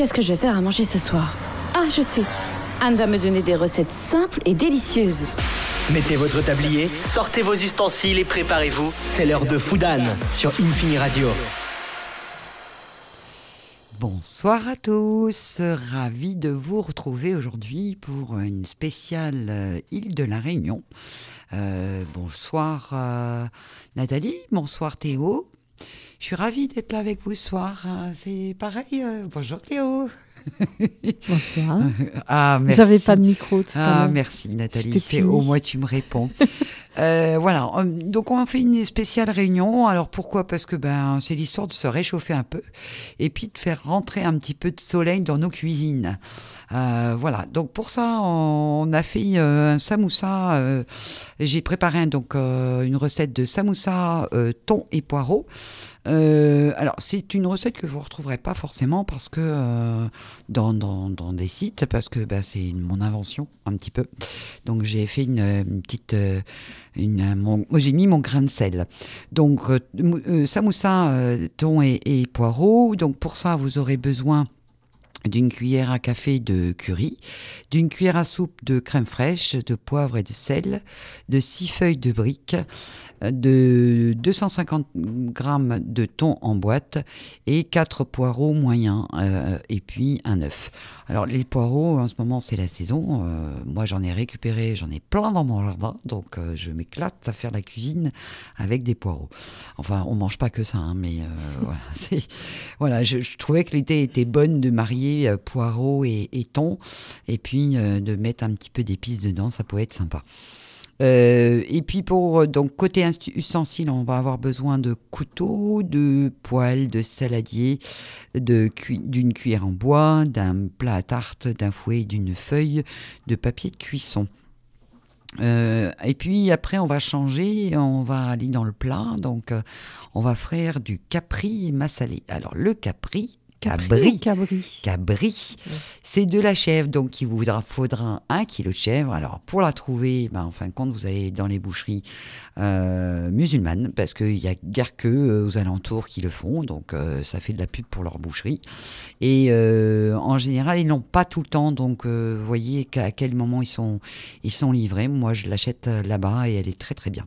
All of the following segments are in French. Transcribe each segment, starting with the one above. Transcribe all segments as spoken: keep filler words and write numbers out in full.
Qu'est-ce que je vais faire à manger ce soir? Ah, je sais. Anne va me donner des recettes simples et délicieuses. Mettez votre tablier, sortez vos ustensiles et préparez-vous. C'est l'heure de Food Anne sur Infini Radio. Bonsoir à tous, ravi de vous retrouver aujourd'hui pour une spéciale euh, île de la Réunion. Euh, bonsoir euh, Nathalie, bonsoir Théo. Je suis ravie d'être là avec vous ce soir. C'est pareil, euh, bonjour Théo. Bonsoir. Ah, merci. J'avais pas de micro tout à l'heure. Ah, merci Nathalie. C'est, au moins tu me réponds. euh, voilà. Donc on fait une spéciale réunion. Alors pourquoi ? Parce que ben c'est l'histoire de se réchauffer un peu et puis de faire rentrer un petit peu de soleil dans nos cuisines. Euh, voilà. Donc pour ça on a fait euh, un samoussa. Euh, j'ai préparé donc euh, une recette de samoussa euh, thon et poireaux. Euh, alors c'est une recette que vous ne retrouverez pas forcément parce que euh, dans, dans, dans des sites parce que bah, c'est une, mon invention un petit peu, donc j'ai fait une, une petite euh, une, mon, j'ai mis mon grain de sel, donc euh, euh, samoussa euh, thon et, et poireaux. Donc pour ça vous aurez besoin d'une cuillère à café de curry, d'une cuillère à soupe de crème fraîche, de poivre et de sel, de six feuilles de briques, de deux cent cinquante grammes de thon en boîte et quatre poireaux moyens euh, et puis un œuf. Alors les poireaux en ce moment c'est la saison, euh, moi j'en ai récupéré, j'en ai plein dans mon jardin, donc euh, je m'éclate à faire la cuisine avec des poireaux. Enfin on mange pas que ça, hein, mais euh, voilà, c'est, voilà je, je trouvais que l'idée était bonne de marier euh, poireaux et, et thon et puis euh, de mettre un petit peu d'épices dedans, ça pouvait être sympa. Euh, et puis pour donc côté ustensiles, on va avoir besoin de couteaux, de poêles, de saladier, de cu- d'une cuillère en bois, d'un plat à tarte, d'un fouet, d'une feuille de papier de cuisson. Euh, et puis après on va changer, on va aller dans le plat, donc euh, on va faire du capri massalé. Alors le capri, Cabri, cabri, cabri, ouais. C'est de la chèvre, donc il vous faudra, faudra un kilo de chèvre. Alors pour la trouver, ben, en fin de compte, vous allez dans les boucheries euh, musulmanes, parce qu'il n'y a guère que euh, aux alentours qui le font, donc euh, ça fait de la pub pour leur boucherie. Et euh, en général, ils n'ont pas tout le temps, donc euh, vous voyez à quel moment ils sont, ils sont livrés. Moi, je l'achète là-bas et elle est très très bien.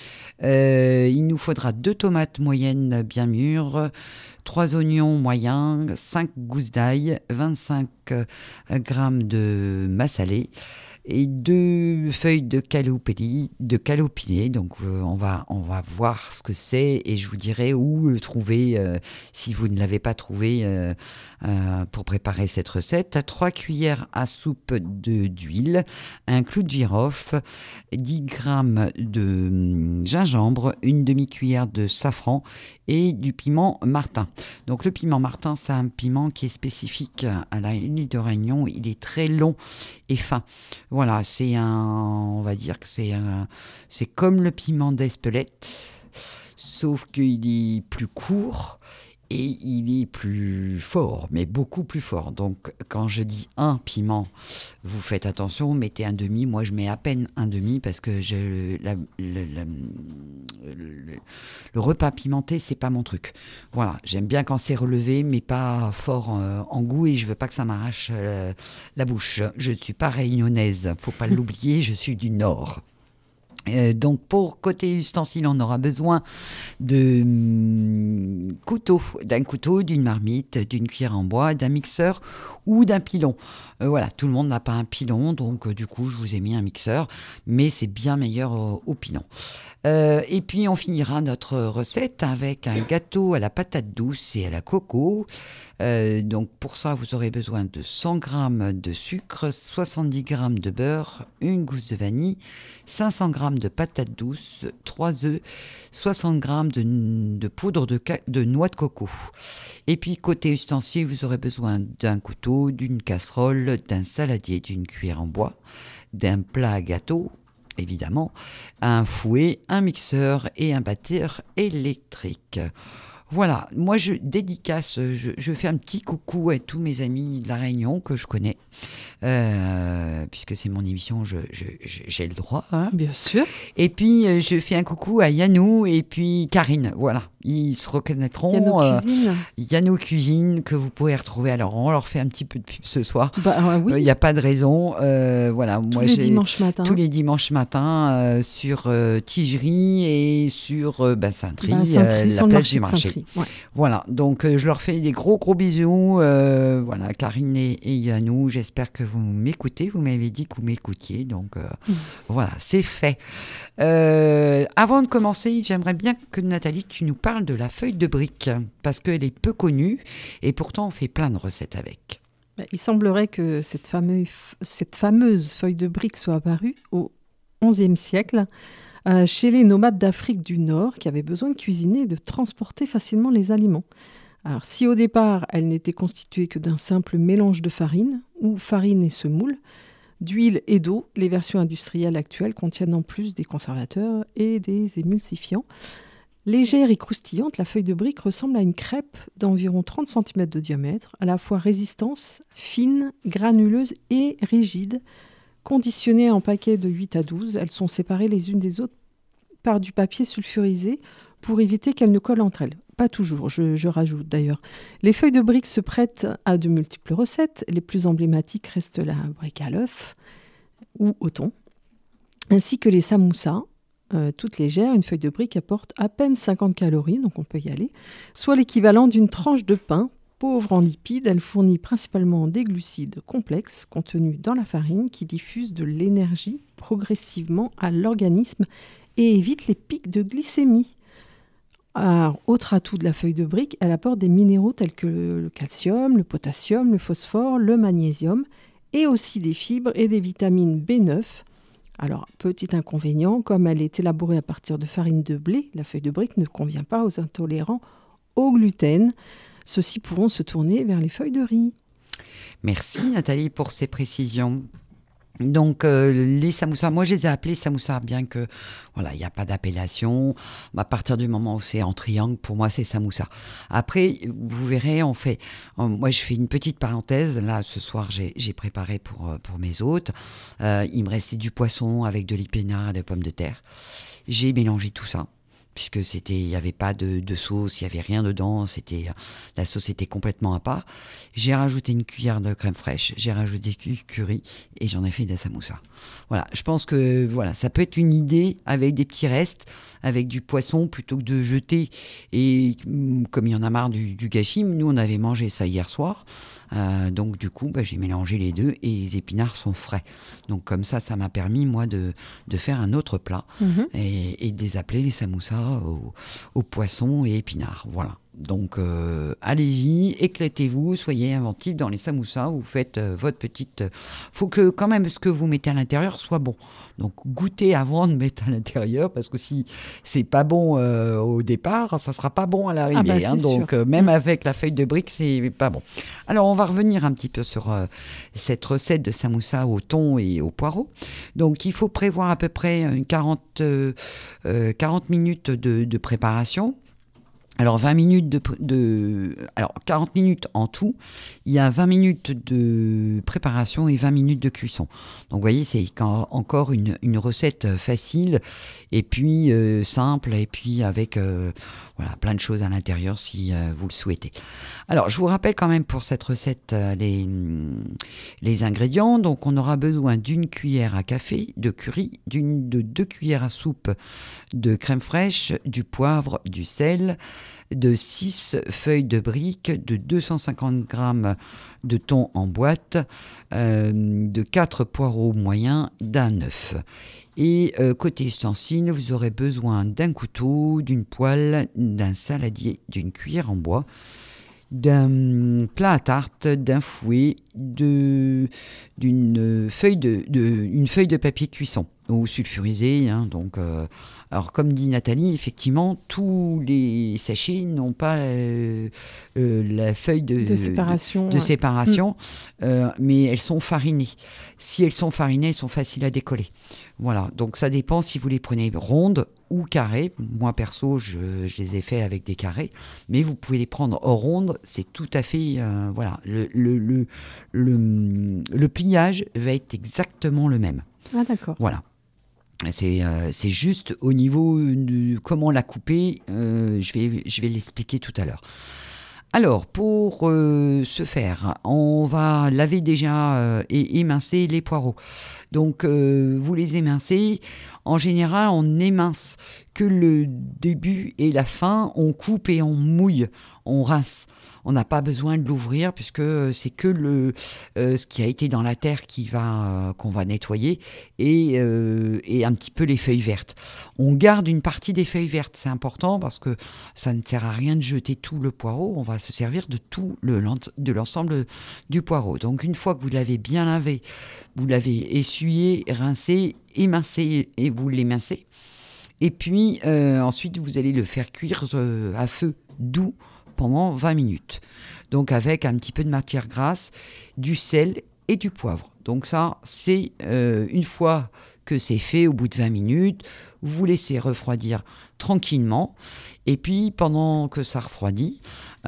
Euh, il nous faudra deux tomates moyennes bien mûres, trois oignons moyens, cinq gousses d'ail, vingt-cinq grammes de massalé et deux feuilles de calopili, de calopiné. Donc euh, on va on va voir ce que c'est et je vous dirai où le trouver euh, si vous ne l'avez pas trouvé euh, euh, pour préparer cette recette. Trois cuillères à soupe de d'huile, un clou de girofle, dix grammes de gingembre, une demi-cuillère de safran et du piment martin. Donc le piment martin, c'est un piment qui est spécifique à la île de Réunion. Il est très long et fin. Voilà, c'est un, on va dire que c'est un, c'est comme le piment d'Espelette, sauf qu'il est plus court et il est plus fort, mais beaucoup plus fort. Donc quand je dis un piment, vous faites attention, mettez un demi. Moi je mets à peine un demi parce que je, la, le, la, le, le repas pimenté c'est pas mon truc. Voilà, j'aime bien quand c'est relevé, mais pas fort en, en goût et je veux pas que ça m'arrache euh, la bouche. Je ne suis pas réunionnaise, faut pas l'oublier, je suis du Nord. Euh, donc pour côté ustensiles, on aura besoin de hum, couteau, d'un couteau, d'une marmite, d'une cuillère en bois, d'un mixeur ou d'un pilon. Euh, voilà, tout le monde n'a pas un pilon, donc euh, du coup je vous ai mis un mixeur, mais c'est bien meilleur au, au pilon. Euh, et puis on finira notre recette avec un gâteau à la patate douce et à la coco. Euh, donc pour ça, vous aurez besoin de cent grammes de sucre, soixante-dix grammes de beurre, une gousse de vanille, cinq cents grammes de patates douces, trois œufs, soixante grammes de, de poudre de, de noix de coco. Et puis côté ustensiles, vous aurez besoin d'un couteau, d'une casserole, d'un saladier, d'une cuillère en bois, d'un plat à gâteau, évidemment, un fouet, un mixeur et un batteur électrique. Voilà, moi je dédicace, je, je fais un petit coucou à tous mes amis de La Réunion que je connais, euh, puisque c'est mon émission, je, je, je, j'ai le droit. Hein. Bien sûr. Et puis je fais un coucou à Yannou et puis Karine, voilà. ils se reconnaîtront. Il y a nos euh, cuisines. Il y a nos cuisines que vous pouvez retrouver. Alors, on leur fait un petit peu de pub ce soir. Bah, euh, oui. Il n'y a pas de raison. Euh, voilà, Tous moi, les j'ai, dimanches matins. tous les dimanches matins euh, sur euh, Tigerie et sur euh, bah, Saint-Try, Bah, Saint-Try, euh, sur la le place marché du de marché. Saint-Try. Ouais. Voilà, donc euh, je leur fais des gros gros bisous. Euh, voilà, Karine et, et Yannou, j'espère que vous m'écoutez. Vous m'avez dit que vous m'écoutiez, donc euh, mmh. voilà, c'est fait. Euh, avant de commencer, j'aimerais bien que Nathalie, tu nous parles de la feuille de brique, parce qu'elle est peu connue et pourtant on fait plein de recettes avec. Il semblerait que cette fameuse, cette fameuse feuille de brique soit apparue au onzième siècle euh, chez les nomades d'Afrique du Nord qui avaient besoin de cuisiner et de transporter facilement les aliments. Alors, si au départ, elle n'était constituée que d'un simple mélange de farine, ou farine et semoule, d'huile et d'eau, les versions industrielles actuelles contiennent en plus des conservateurs et des émulsifiants. Légère et croustillante, la feuille de brique ressemble à une crêpe d'environ trente centimètres de diamètre, à la fois résistante, fine, granuleuse et rigide. Conditionnées en paquets de huit à douze, elles sont séparées les unes des autres par du papier sulfurisé pour éviter qu'elles ne collent entre elles. Pas toujours, je, je rajoute d'ailleurs. Les feuilles de brique se prêtent à de multiples recettes. Les plus emblématiques restent la brique à l'œuf ou au thon, ainsi que les samoussas. Euh, toute légère, une feuille de brique apporte à peine cinquante calories, donc on peut y aller, soit l'équivalent d'une tranche de pain. Pauvre en lipides, elle fournit principalement des glucides complexes contenus dans la farine qui diffusent de l'énergie progressivement à l'organisme et évitent les pics de glycémie. Alors, autre atout de la feuille de brique, elle apporte des minéraux tels que le calcium, le potassium, le phosphore, le magnésium et aussi des fibres et des vitamines B neuf. Alors, petit inconvénient, comme elle est élaborée à partir de farine de blé, la feuille de brique ne convient pas aux intolérants au gluten. Ceux-ci pourront se tourner vers les feuilles de riz. Merci Nathalie pour ces précisions. Donc euh, les samoussas, moi je les ai appelés samoussas, bien que voilà, il n'y a pas d'appellation. À partir du moment où c'est en triangle, pour moi c'est samoussa. Après, vous verrez, on fait. Euh, moi je fais une petite parenthèse. Là, ce soir, j'ai, j'ai préparé pour pour mes hôtes. Euh, il me restait du poisson avec de l'épinard et des pommes de terre. J'ai mélangé tout ça, puisque c'était, il n'y avait pas de, de sauce, il n'y avait rien dedans, c'était, la sauce était complètement à part. J'ai rajouté une cuillère de crème fraîche, j'ai rajouté du curry et j'en ai fait des samoussas. Voilà, je pense que voilà, ça peut être une idée avec des petits restes, avec du poisson plutôt que de jeter. Et comme il y en a marre du, du gâchis, nous on avait mangé ça hier soir, euh, donc du coup bah, j'ai mélangé les deux et les épinards sont frais. Donc comme ça, ça m'a permis moi de, de faire un autre plat mmh. et, et de les appeler les samoussas au, au poisson et épinards. Voilà. Donc euh, allez-y, éclatez-vous, soyez inventifs dans les samoussas, vous faites euh, votre petite... Il faut que quand même ce que vous mettez à l'intérieur soit bon. Donc goûtez avant de mettre à l'intérieur, parce que si c'est pas bon euh, au départ, ça sera pas bon à l'arrivée. Ah bah, hein, donc euh, même mmh. avec la feuille de brique, c'est pas bon. Alors on va revenir un petit peu sur euh, cette recette de samoussa au thon et au poireau. Donc il faut prévoir à peu près quarante, euh, euh, quarante minutes de, de préparation. Alors vingt minutes de, de alors quarante minutes en tout, il y a vingt minutes de préparation et vingt minutes de cuisson. Donc vous voyez, c'est encore une, une recette facile et puis euh, simple et puis avec euh, voilà, plein de choses à l'intérieur si euh, vous le souhaitez. Alors je vous rappelle quand même pour cette recette euh, les, les ingrédients. Donc on aura besoin d'une cuillère à café de curry, d'une, de deux cuillères à soupe de crème fraîche, du poivre, du sel, de six feuilles de brique, de deux cent cinquante grammes de thon en boîte, euh, de quatre poireaux moyens, d'un œuf. Et euh, côté ustensiles, vous aurez besoin d'un couteau, d'une poêle, d'un saladier, d'une cuillère en bois, d'un plat à tarte, d'un fouet, de, d'une feuille de, de, une feuille de papier cuisson ou sulfurisé. Hein, donc, euh, alors comme dit Nathalie, effectivement, tous les sachets n'ont pas euh, euh, la feuille de, de séparation, de, de ouais. séparation mmh. euh, mais elles sont farinées. Si elles sont farinées, elles sont faciles à décoller. Voilà, donc ça dépend si vous les prenez rondes ou carrées. Moi, perso, je, je les ai fait avec des carrés, mais vous pouvez les prendre rondes, c'est tout à fait... Euh, voilà, le, le, le, le, le pliage va être exactement le même. Ah d'accord. Voilà. C'est, euh, c'est juste au niveau de comment la couper, euh, je vais, je vais l'expliquer tout à l'heure. Alors, pour euh, ce faire, on va laver déjà euh, et émincer les poireaux. Donc, euh, vous les émincez. En général, on émince que le début et la fin. On coupe et on mouille, on rince. On n'a pas besoin de l'ouvrir puisque c'est que le, euh, ce qui a été dans la terre qui va, euh, qu'on va nettoyer et, euh, et un petit peu les feuilles vertes. On garde une partie des feuilles vertes, c'est important parce que ça ne sert à rien de jeter tout le poireau. On va se servir de tout le, de l'ensemble du poireau. Donc une fois que vous l'avez bien lavé, vous l'avez essuyé, rincé, émincé et vous l'émincez. Et puis euh, ensuite vous allez le faire cuire euh, à feu doux pendant vingt minutes. Donc avec un petit peu de matière grasse, du sel et du poivre. Donc ça, c'est euh, une fois que c'est fait, au bout de vingt minutes, vous laissez refroidir tranquillement. Et puis pendant que ça refroidit,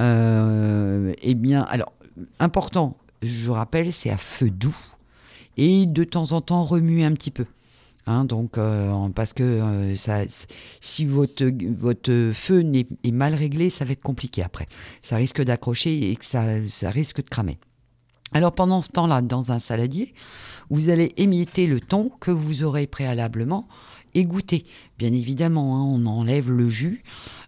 euh, eh bien, alors, important, je rappelle, c'est à feu doux. Et de temps en temps, remuer un petit peu. Hein, donc, euh, parce que euh, ça, si votre, votre feu n'est, est mal réglé, ça va être compliqué après. Ça risque d'accrocher et que ça, ça risque de cramer. Alors, pendant ce temps-là, dans un saladier, vous allez émietter le thon que vous aurez préalablement égoutter. Bien évidemment, hein, on enlève le jus.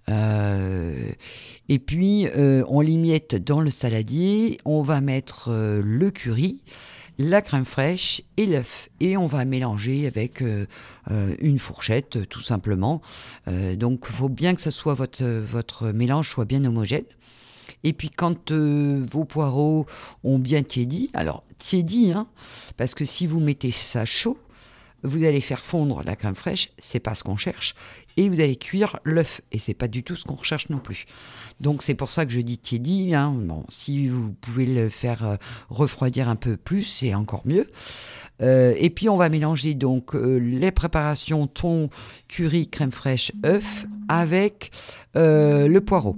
Euh, et puis, euh, on l'émiette dans le saladier. On va mettre euh, le curry, la crème fraîche et l'œuf. Et on va mélanger avec euh, euh, une fourchette, tout simplement. Euh, donc, il faut bien que ça soit votre, votre mélange soit bien homogène. Et puis, quand euh, vos poireaux ont bien tiédi, alors tiédi, hein, parce que si vous mettez ça chaud, vous allez faire fondre la crème fraîche, c'est pas ce qu'on cherche, et vous allez cuire l'œuf, et c'est pas du tout ce qu'on recherche non plus. Donc c'est pour ça que je dis tiédi, hein. Bon, si vous pouvez le faire euh, refroidir un peu plus, c'est encore mieux. Euh, et puis on va mélanger donc euh, les préparations thon, curry, crème fraîche, œuf, avec euh, le poireau.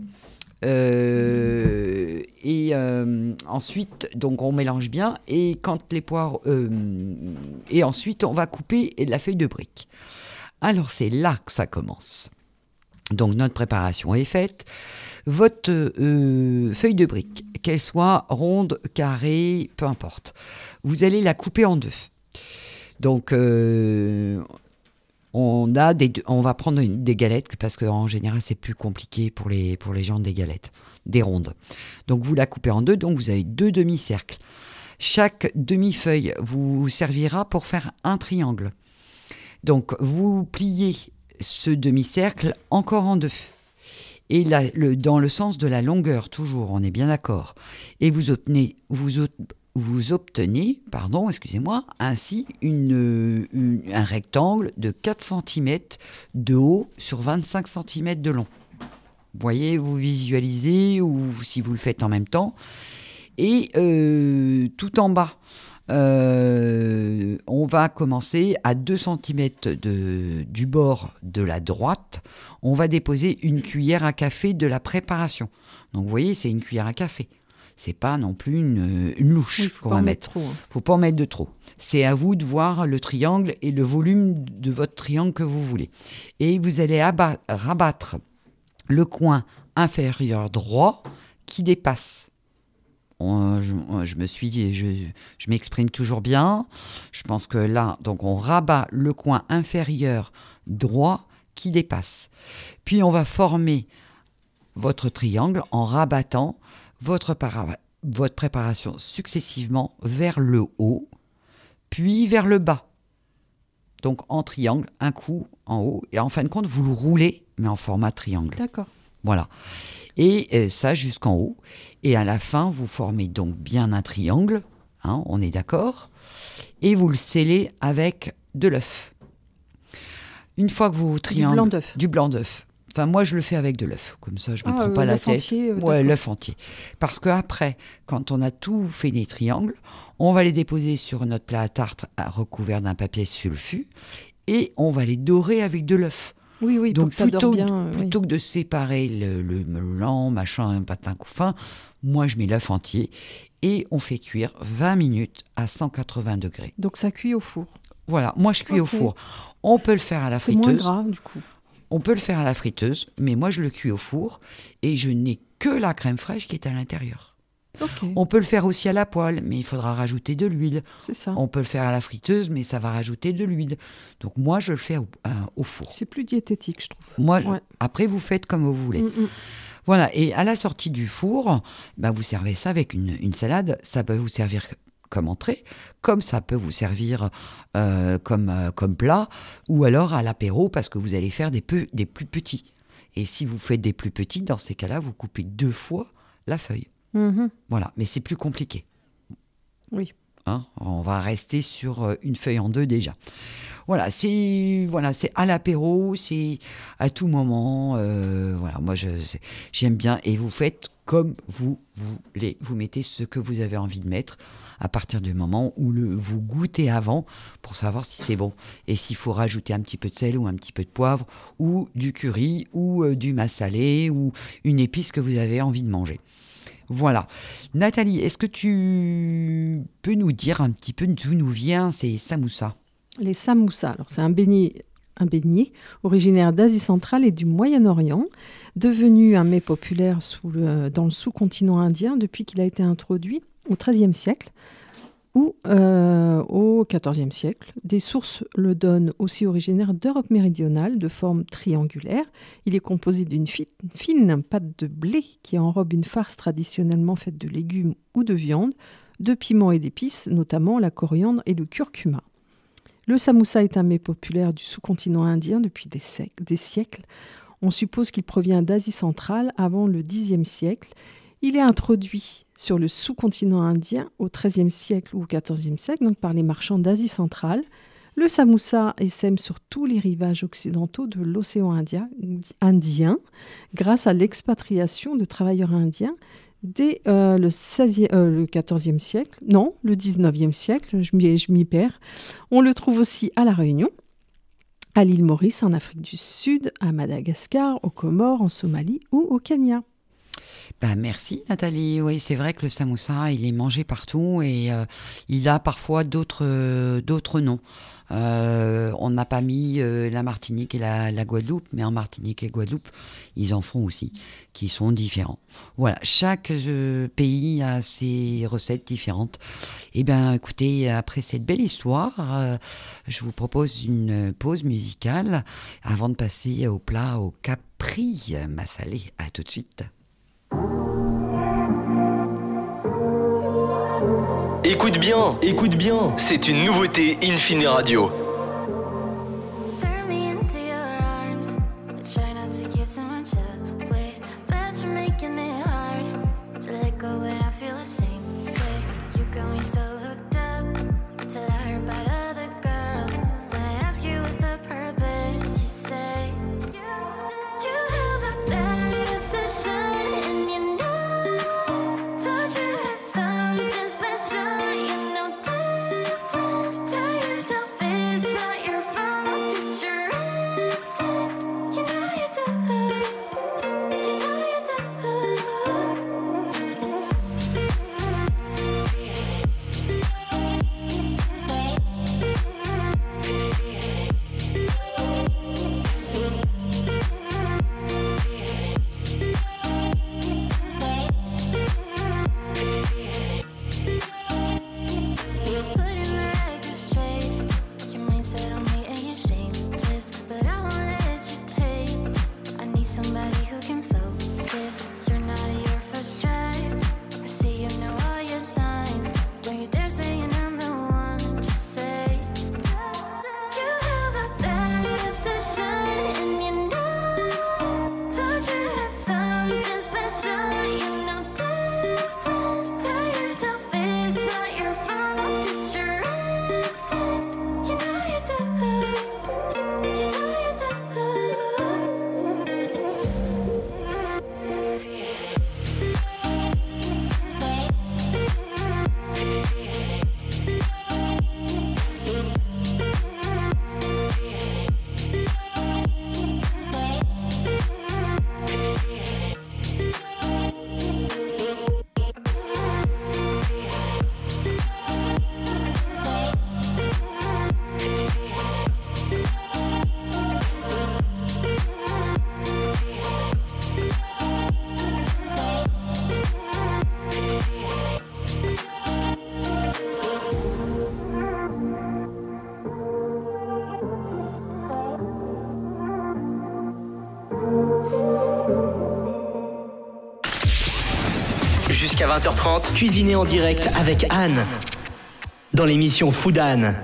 Euh, et euh, ensuite, donc on mélange bien. Et quand les poires, euh, et ensuite on va couper la feuille de brique. Alors c'est là que ça commence. Donc notre préparation est faite. Votre euh, feuille de brique, qu'elle soit ronde, carrée, peu importe, vous allez la couper en deux. Donc euh, On, a des, on va prendre une, des galettes, parce qu'en général, c'est plus compliqué pour les, pour les gens des galettes, des rondes. Donc, vous la coupez en deux, donc vous avez deux demi-cercles. Chaque demi-feuille vous servira pour faire un triangle. Donc, vous pliez ce demi-cercle encore en deux. Et la, le, dans le sens de la longueur, toujours, on est bien d'accord. Et vous obtenez... Vous, Vous obtenez, pardon, excusez-moi, ainsi une, une, un rectangle de quatre centimètres de haut sur vingt-cinq centimètres de long. Vous voyez, vous visualisez, ou si vous le faites en même temps. Et euh, tout en bas, euh, on va commencer à deux centimètres de, du bord de la droite. On va déposer une cuillère à café de la préparation. Donc vous voyez, c'est une cuillère à café. C'est pas non plus une, une louche oui, faut qu'on pas va en mettre. Trop, hein. Faut pas en mettre de trop. C'est à vous de voir le triangle et le volume de votre triangle que vous voulez. Et vous allez abat- rabattre le coin inférieur droit qui dépasse. On, je, je me suis dit, je, je m'exprime toujours bien. Je pense que là, donc on rabat le coin inférieur droit qui dépasse. Puis on va former votre triangle en rabattant Votre, para- votre préparation successivement vers le haut, puis vers le bas. Donc en triangle, un coup en haut, et en fin de compte, vous le roulez, mais en format triangle. D'accord. Voilà. Et euh, ça jusqu'en haut. Et à la fin, vous formez donc bien un triangle, hein, on est d'accord, et vous le scellez avec de l'œuf. Une fois que vous triangle, Du blanc d'œuf. Du blanc d'œuf. Enfin, moi, je le fais avec de l'œuf. Comme ça, je ne me Ah, prends pas euh, la l'œuf tête. entier, euh, ouais, d'accord. l'œuf entier. Parce qu'après, quand on a tout fait les triangles, on va les déposer sur notre plat à tarte recouvert d'un papier sulfu et on va les dorer avec de l'œuf. Oui, oui, donc pour que ça plutôt, dore bien. euh, plutôt oui. que de séparer le, le melon, machin, un patin couffin, moi, je mets l'œuf entier et on fait cuire vingt minutes à cent quatre-vingts degrés. Donc ça cuit au four. Voilà, moi je cuis Ok. au four. On peut le faire à la C'est moins friteuse. gras, du coup. On peut le faire à la friteuse, mais moi je le cuis au four et je n'ai que la crème fraîche qui est à l'intérieur. Ok, On peut le faire aussi à la poêle, mais il faudra rajouter de l'huile. c'est ça. On peut le faire à la friteuse, mais ça va rajouter de l'huile. Donc moi je le fais au, euh, au four. C'est plus diététique, je trouve. Moi, Ouais. après vous faites comme vous voulez. Mm, mm. Voilà, et à la sortie du four, bah, vous servez ça avec une, une salade. Ça peut vous servir comme entrée, comme ça peut vous servir euh, comme, euh, comme plat, ou alors à l'apéro, parce que vous allez faire des, peu, des plus petits. Et si vous faites des plus petits, dans ces cas-là, vous coupez deux fois la feuille. Mhm. Voilà, mais c'est plus compliqué. Oui. Hein, on va rester sur euh, une feuille en deux déjà. Voilà, c'est voilà, c'est à l'apéro, c'est à tout moment. euh, voilà, moi je, c'est- j'aime bien. Et vous faites comme vous voulez. Vous mettez ce que vous avez envie de mettre à partir du moment où le, vous goûtez avant pour savoir si c'est bon. Et s'il faut rajouter un petit peu de sel ou un petit peu de poivre ou du curry ou euh, du massalé ou une épice que vous avez envie de manger. Voilà. Nathalie, est-ce que tu peux nous dire un petit peu d'où nous vient ces samoussas ? Les samoussas, alors c'est un beignet, un beignet originaire d'Asie centrale et du Moyen-Orient, devenu un mets populaire sous le- dans le sous-continent indien depuis qu'il a été introduit au treizième siècle ou euh, au quatorzième siècle. Des sources le donnent aussi originaire d'Europe méridionale, de forme triangulaire. Il est composé d'une fi- fine pâte de blé qui enrobe une farce traditionnellement faite de légumes ou de viande, de piments et d'épices, notamment la coriandre et le curcuma. Le samoussa est un mets populaire du sous-continent indien depuis des, sec- des siècles. On suppose qu'il provient d'Asie centrale avant le dixième siècle. Il est introduit sur le sous-continent indien au treizième siècle ou au quatorzième siècle, donc par les marchands d'Asie centrale. Le samoussa essaime sur tous les rivages occidentaux de l'océan Indien, Indien grâce à l'expatriation de travailleurs indiens dès euh, le, seizième, euh, le quatorzième siècle, non, le dix-neuvième siècle, je m'y, je m'y perds. On le trouve aussi à La Réunion, à l'île Maurice, en Afrique du Sud, à Madagascar, aux Comores, en Somalie ou au Kenya. Ben, merci Nathalie. Oui, c'est vrai que le samoussa, il est mangé partout et euh, il a parfois d'autres, euh, d'autres noms. Euh, on n'a pas mis euh, la Martinique et la, la Guadeloupe, mais en Martinique et Guadeloupe, ils en font aussi, qui sont différents. Voilà, chaque euh, pays a ses recettes différentes. Eh bien, écoutez, après cette belle histoire, euh, je vous propose une pause musicale avant de passer au plat au Capri massalé. À tout de suite. Écoute bien, écoute bien, c'est une nouveauté Infini Radio. Throw me into your arms, but try not to give so much away. But you're making it hard to let go when I feel the same way. You got me so hooked up till I heard about other girls. When I ask you what's the purpose, you say you have a bad obsession, and you know thought you had something special. You know different. Tell yourself it's Jusqu'à vingt heures trente, cuisinez en direct avec Anne dans l'émission Foodane.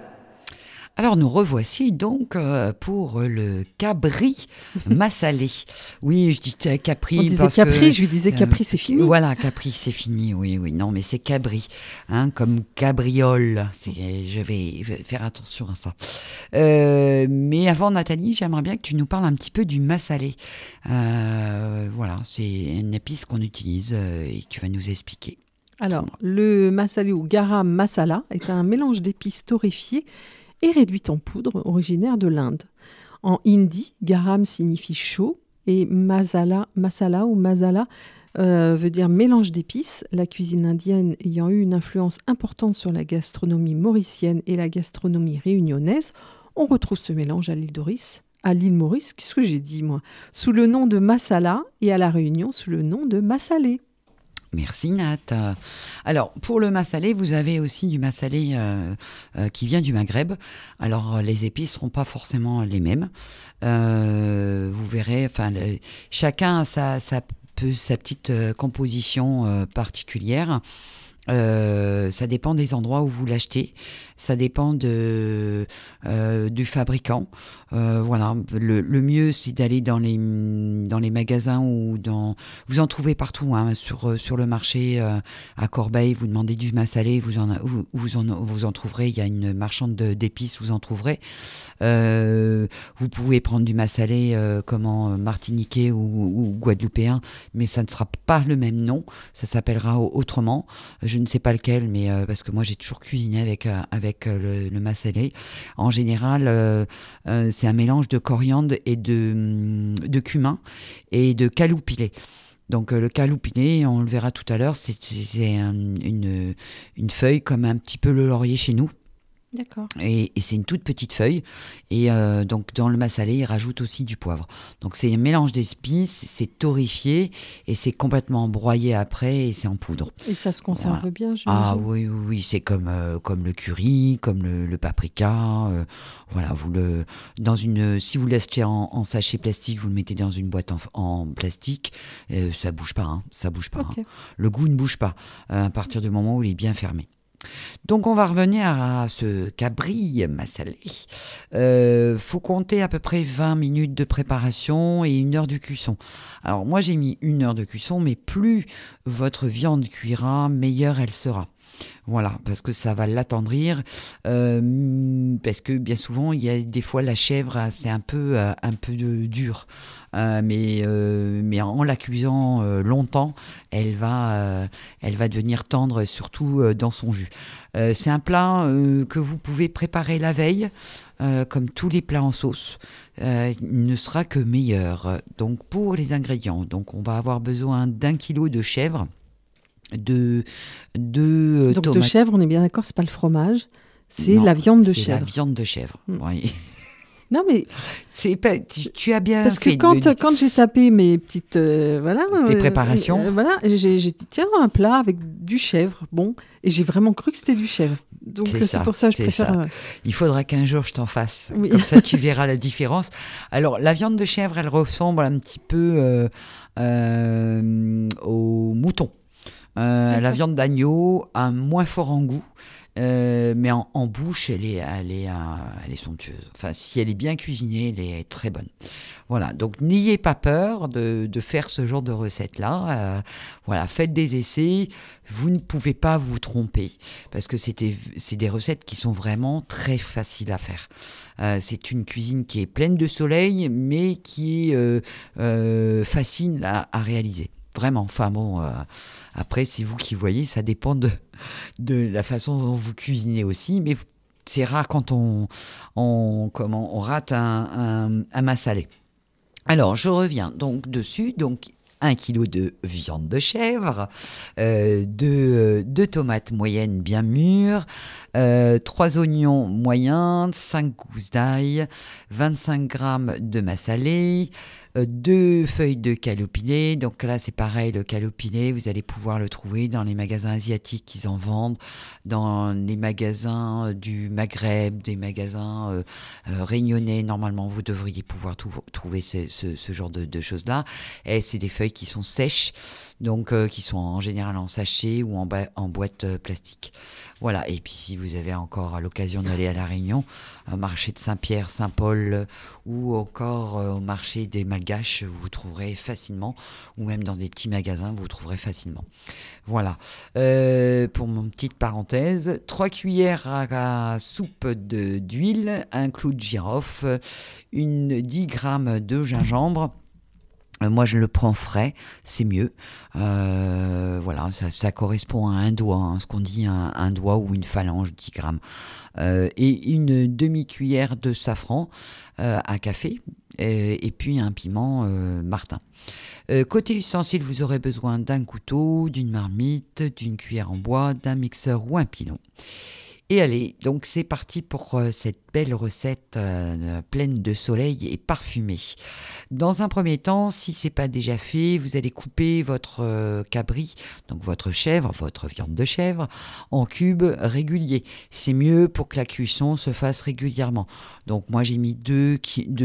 Alors nous revoici donc euh, pour le cabri massalé. Oui, je dis capri On disait parce capri, que, je lui disais capri, c'est fini. Voilà, capri, c'est fini. Oui, oui, non, mais c'est cabri, hein, comme cabriole. C'est, je vais faire attention à ça. Euh, mais avant, Nathalie, j'aimerais bien que tu nous parles un petit peu du massalé. Euh, voilà, c'est une épice qu'on utilise euh, et tu vas nous expliquer. Alors, le massalé ou garam masala est un mélange d'épices torréfiées et réduite en poudre, originaire de l'Inde. En hindi, garam signifie chaud et masala, masala ou masala euh, veut dire mélange d'épices. La cuisine indienne ayant eu une influence importante sur la gastronomie mauricienne et la gastronomie réunionnaise, on retrouve ce mélange à l'île Maurice, à l'île Maurice, qu'est-ce que j'ai dit moi, sous le nom de masala et à la Réunion sous le nom de massalé. Merci Nat. Alors pour le massalé, vous avez aussi du massalé euh, euh, qui vient du Maghreb. Alors les épices ne seront pas forcément les mêmes. Euh, vous verrez, enfin le, chacun a sa, sa, peu, sa petite euh, composition euh, particulière. Euh, ça dépend des endroits où vous l'achetez, ça dépend de, euh, du fabricant. Euh, voilà, le, le mieux c'est d'aller dans les, dans les magasins ou dans... Vous en trouvez partout, hein, sur, sur le marché euh, à Corbeil, vous demandez du massalé, vous en, vous, vous, en, vous en trouverez, il y a une marchande de, d'épices, vous en trouverez. Euh, vous pouvez prendre du massalé euh, comment, martiniquais ou, ou guadeloupéen, mais ça ne sera pas le même nom, ça s'appellera autrement. Je ne sais pas lequel, mais euh, parce que moi j'ai toujours cuisiné avec, euh, avec euh, le, le massalé. En général, euh, euh, c'est un mélange de coriandre et de, de cumin et de caloupilé. Donc euh, le caloupilé, on le verra tout à l'heure, c'est, c'est un, une, une feuille comme un petit peu le laurier chez nous. D'accord. Et, et c'est une toute petite feuille. Et euh, donc, dans le massalé, il rajoute aussi du poivre. Donc, c'est un mélange d'épices, c'est torréfié et c'est complètement broyé après et c'est en poudre. Et ça se conserve Voilà. bien, j'imagine. Ah oui, oui, oui, c'est comme, euh, comme le curry, comme le, le paprika. Euh, voilà, vous le, dans une, si vous l'achetez en, en sachet plastique, vous le mettez dans une boîte en, en plastique, euh, ça ne bouge pas. Hein, ça bouge pas. Okay. Hein. Le goût ne bouge pas euh, à partir du moment où il est bien fermé. Donc on va revenir à ce cabri massalé. Euh, faut compter à peu près vingt minutes de préparation et une heure de cuisson. Alors moi j'ai mis une heure de cuisson, mais plus votre viande cuira, meilleure elle sera. Voilà, parce que ça va l'attendrir, euh, parce que bien souvent, il y a des fois la chèvre, c'est un peu, euh, un peu de, dur, euh, mais, euh, mais en la cuisant euh, longtemps, elle va, euh, elle va devenir tendre, surtout euh, dans son jus. Euh, c'est un plat euh, que vous pouvez préparer la veille, euh, comme tous les plats en sauce. Euh, il ne sera que meilleur. Donc pour les ingrédients, donc on va avoir besoin d'un kilo de chèvre. De, de Donc tomates. de chèvre, on est bien d'accord, c'est pas le fromage, c'est Non, la viande de c'est chèvre. la viande de chèvre. Mm. Oui. Non mais C'est pas, tu, tu as bien parce fait. que quand, de- quand j'ai tapé mes petites euh, voilà Tes euh, préparations. euh, voilà, j'ai, j'ai dit tiens un plat avec du chèvre, bon, et j'ai vraiment cru que c'était du chèvre. Donc C'est euh, c'est, ça, pour ça que je c'est préfère. ça. euh, Il faudra qu'un jour je t'en fasse. Oui. Comme ça, tu verras la différence. Alors, la viande de chèvre, elle ressemble un petit peu euh, euh, au mouton. Euh, la D'accord. viande d'agneau, un moins fort en goût, euh, mais en, en bouche, elle est, elle, est, euh, elle est somptueuse. Enfin, si elle est bien cuisinée, elle est très bonne. Voilà, donc n'ayez pas peur de, de faire ce genre de recette-là. Euh, voilà, faites des essais. Vous ne pouvez pas vous tromper parce que c'est des, c'est des recettes qui sont vraiment très faciles à faire. Euh, c'est une cuisine qui est pleine de soleil, mais qui est euh, euh, facile à, à réaliser. Vraiment, enfin bon, euh, après c'est vous qui voyez, ça dépend de, de la façon dont vous cuisinez aussi, mais c'est rare quand on, on, comment, on rate un, un, un massalé. Alors, je reviens donc dessus, donc un kilo de viande de chèvre, euh, deux, deux tomates moyennes bien mûres, euh, trois oignons moyens, cinq gousses d'ail, vingt-cinq grammes de massalé, euh, deux feuilles de calopiné. Donc là, c'est pareil, le calopiné, vous allez pouvoir le trouver dans les magasins asiatiques qui en vendent, dans les magasins du Maghreb, des magasins euh, euh, réunionnais. Normalement, vous devriez pouvoir tout, trouver ce, ce, ce genre de, de choses-là. Et c'est des feuilles qui sont sèches, donc euh, qui sont en général en sachet ou en, ba- en boîte euh, plastique. Voilà, et puis si vous avez encore l'occasion d'aller à La Réunion, au marché de Saint-Pierre, Saint-Paul euh, ou encore euh, au marché des Malgaches, vous trouverez facilement, ou même dans des petits magasins, vous trouverez facilement. Voilà, euh, pour mon petite parenthèse, trois cuillères à, à soupe de, d'huile, un clou de girofle, une dix grammes de gingembre. Euh, moi, je le prends frais, c'est mieux. Euh, voilà, ça, ça correspond à un doigt, hein, ce qu'on dit un, un doigt ou une phalange, dix grammes. Euh, et une demi-cuillère de safran euh, à café, euh, et puis un piment euh, martin. Euh, côté ustensiles, vous aurez besoin d'un couteau, d'une marmite, d'une cuillère en bois, d'un mixeur ou un pilon. Et allez, donc c'est parti pour euh, cette belle recette euh, pleine de soleil et parfumée. Dans un premier temps, si ce n'est pas déjà fait, vous allez couper votre euh, cabri, donc votre chèvre, votre viande de chèvre, en cubes réguliers. C'est mieux pour que la cuisson se fasse régulièrement. Donc moi j'ai mis deux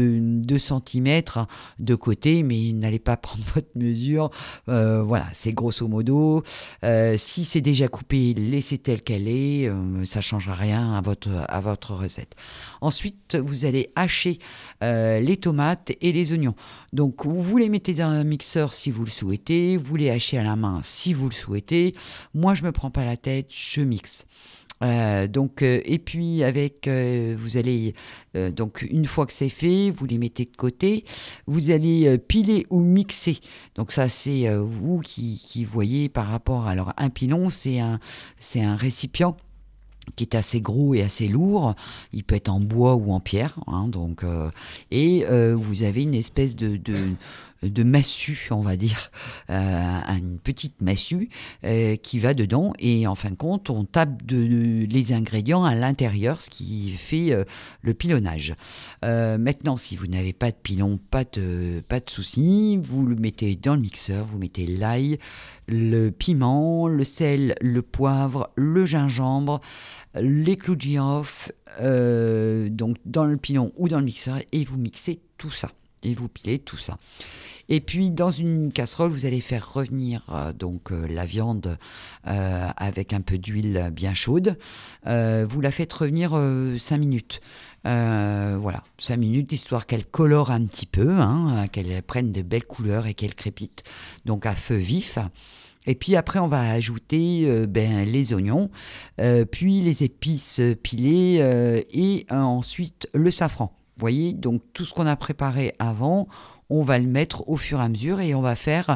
centimètres de côté, mais n'allez pas prendre votre mesure. Euh, voilà, c'est grosso modo. Euh, si c'est déjà coupé, laissez telle qu'elle est, euh, ça ne changera rien à votre, à votre recette. Ensuite, vous allez hacher euh, les tomates et les oignons. Donc, vous les mettez dans un mixeur si vous le souhaitez, vous les hachez à la main si vous le souhaitez. Moi, je ne me prends pas la tête, je mixe. Euh, donc, euh, et puis avec, euh, vous allez, euh, donc une fois que c'est fait, vous les mettez de côté, vous allez euh, piler ou mixer. Donc ça, c'est euh, vous qui, qui voyez par rapport. Alors, un pilon, c'est un, c'est un récipient qui est assez gros et assez lourd. Il peut être en bois ou en pierre, hein, donc, euh, et euh, vous avez une espèce de, de, de massue, on va dire, euh, une petite massue euh, qui va dedans, et en fin de compte, on tape de, de, les ingrédients à l'intérieur, ce qui fait euh, le pilonnage. Euh, maintenant, si vous n'avez pas de pilon, pas de, pas de souci, vous le mettez dans le mixeur, vous mettez l'ail, le piment, le sel, le poivre, le gingembre, les clous de girofle, euh, donc dans le pilon ou dans le mixeur, et vous mixez tout ça, et vous pilez tout ça. Et puis dans une casserole, vous allez faire revenir euh, donc euh, la viande euh, avec un peu d'huile bien chaude. Euh, vous la faites revenir euh, cinq minutes. Euh, voilà, cinq minutes, histoire qu'elle colore un petit peu, hein, qu'elle prenne de belles couleurs et qu'elle crépite, donc à feu vif. Et puis après, on va ajouter euh, ben, les oignons, euh, puis les épices pilées euh, et euh, ensuite le safran. Vous voyez, donc tout ce qu'on a préparé avant, on va le mettre au fur et à mesure, et on va faire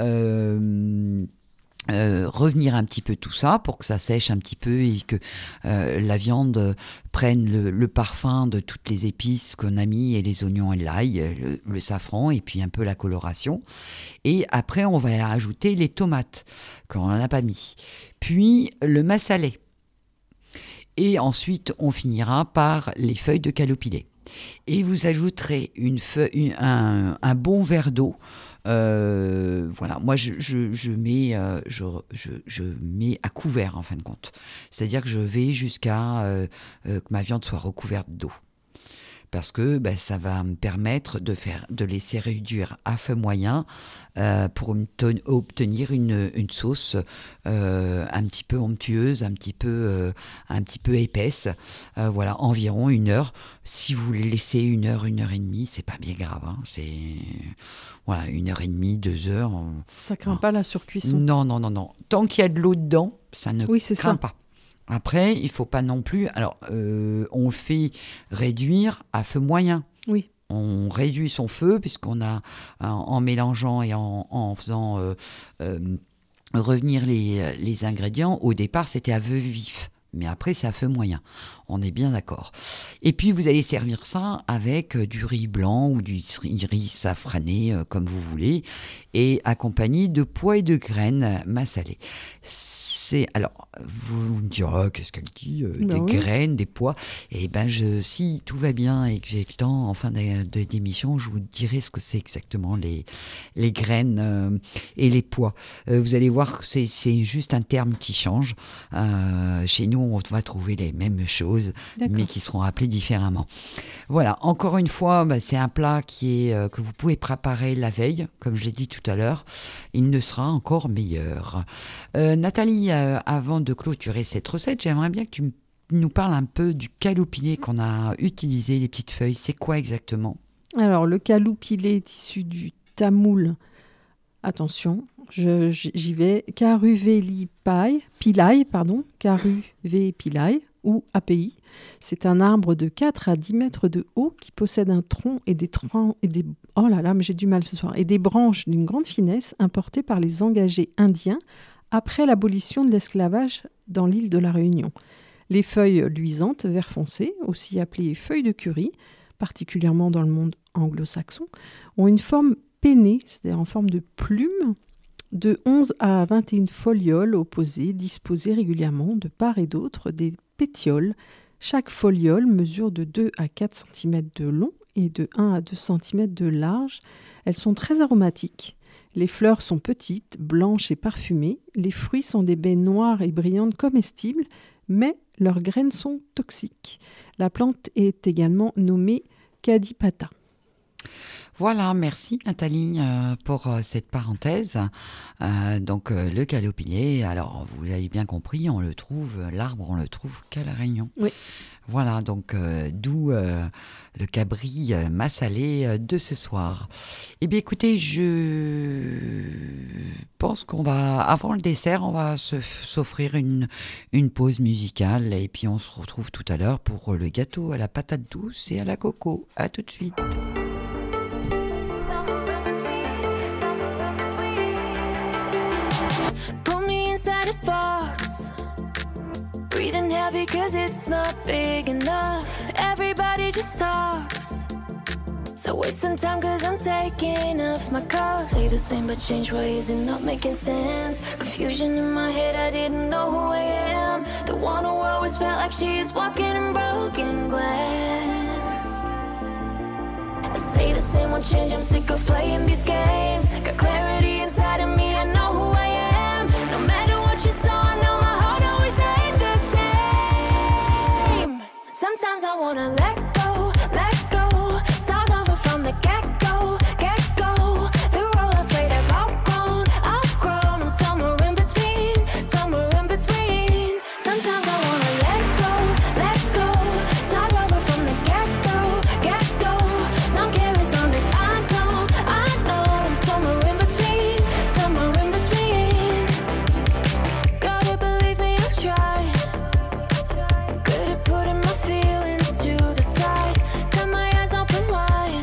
euh, euh, revenir un petit peu tout ça pour que ça sèche un petit peu et que euh, la viande prenne le, le parfum de toutes les épices qu'on a mis, et les oignons et l'ail, le, le safran, et puis un peu la coloration. Et après, on va ajouter les tomates qu'on n'en a pas mis, puis le massalé. Et ensuite, on finira par les feuilles de calopiné. Et vous ajouterez une feuille, une, un, un bon verre d'eau. Euh, voilà, moi je, je, je, mets, euh, je, je, je mets à couvert en fin de compte. C'est-à-dire que je vais jusqu'à euh, euh, que ma viande soit recouverte d'eau. Parce que ben, ça va me permettre de, faire, de laisser réduire à feu moyen euh, pour une tonne, obtenir une, une sauce euh, un petit peu onctueuse, un petit peu, euh, un petit peu épaisse. Euh, voilà, environ une heure. Si vous les laissez une heure, une heure et demie, c'est pas bien grave. Hein. C'est voilà, une heure et demie, deux heures. On... Ça craint non. pas la surcuisson. Non, non, non, non. Tant qu'il y a de l'eau dedans, ça ne oui, c'est craint ça. pas. Après, il ne faut pas non plus... Alors, euh, on le fait réduire à feu moyen. Oui. On réduit son feu, puisqu'on a, en, en mélangeant et en, en faisant euh, euh, revenir les, les ingrédients, au départ, c'était à feu vif. Mais après, c'est à feu moyen. On est bien d'accord. Et puis, vous allez servir ça avec du riz blanc ou du riz safrané, euh, comme vous voulez, et accompagné de pois et de graines massalées. c'est... Alors, vous me direz, oh, qu'est-ce qu'elle dit euh, Ben Des oui. graines, des pois. Et ben, je, si tout va bien et que j'ai le temps, en fin de- de- d'émission, je vous dirai ce que c'est exactement les, les graines euh, et les pois. Euh, vous allez voir que c'est, c'est juste un terme qui change. Euh, chez nous, on va trouver les mêmes choses, D'accord. mais qui seront appelées différemment. Voilà, encore une fois, bah, c'est un plat qui est, euh, que vous pouvez préparer la veille, comme je l'ai dit tout à l'heure. Il ne sera encore meilleur. Euh, Nathalie, euh, avant de clôturer cette recette, j'aimerais bien que tu m- nous parles un peu du caloupiné qu'on a utilisé, les petites feuilles. C'est quoi exactement ? Alors, le calou pilé est issu du tamoul. Attention, je- j'y vais. Caruveli pai- pilai, pardon, Caruvé pilai ou A P I. C'est un arbre de quatre à dix mètres de haut qui possède un tronc et des troncs et des oh là là, mais j'ai du mal ce soir et des branches d'une grande finesse importées par les engagés indiens après l'abolition de l'esclavage dans l'île de la Réunion. Les feuilles luisantes, vert foncé, aussi appelées feuilles de curry, particulièrement dans le monde anglo-saxon, ont une forme pennée, c'est-à-dire en forme de plume, de onze à vingt et une folioles opposées, disposées régulièrement de part et d'autre des pétioles. Chaque foliole mesure de deux à quatre centimètres de long et de un à deux centimètres de large. Elles sont très aromatiques. Les fleurs sont petites, blanches et parfumées. Les fruits sont des baies noires et brillantes comestibles, mais leurs graines sont toxiques. La plante est également nommée Kadipata. Voilà, merci Nathalie euh, pour euh, cette parenthèse. Euh, donc euh, le caloupiné, alors vous l'avez bien compris, on le trouve, euh, l'arbre on le trouve qu'à La Réunion. Oui. Voilà, donc euh, d'où euh, le cabri euh, massalé euh, de ce soir. Eh bien écoutez, je pense qu'on va, avant le dessert, on va se, s'offrir une, une pause musicale et puis on se retrouve tout à l'heure pour le gâteau à la patate douce et à la coco. À tout de suite. Put me inside a box, breathing heavy cause it's not big enough. Everybody just talks, so wasting time cause I'm taking off my cuffs. Stay the same but change ways and not making sense. Confusion in my head, I didn't know who I am. The one who always felt like she's walking in broken glass. I stay the same, won't change, I'm sick of playing these games. Got clarity inside of me, I know who I am. No matter what you saw, I know my heart always stayed the same. Sometimes I wanna let go, let go. Start over from the get-go, get-go. The role I've played I've outgrown, outgrown. I'm somewhere in between, somewhere in between. Sometimes I wanna let go, let go. Start over from the get-go, get-go. Don't care as long as I know, I know. I'm somewhere in between, somewhere in between. Gotta believe me, I've tried. Good at putting my feelings to the side. Got my eyes open wide.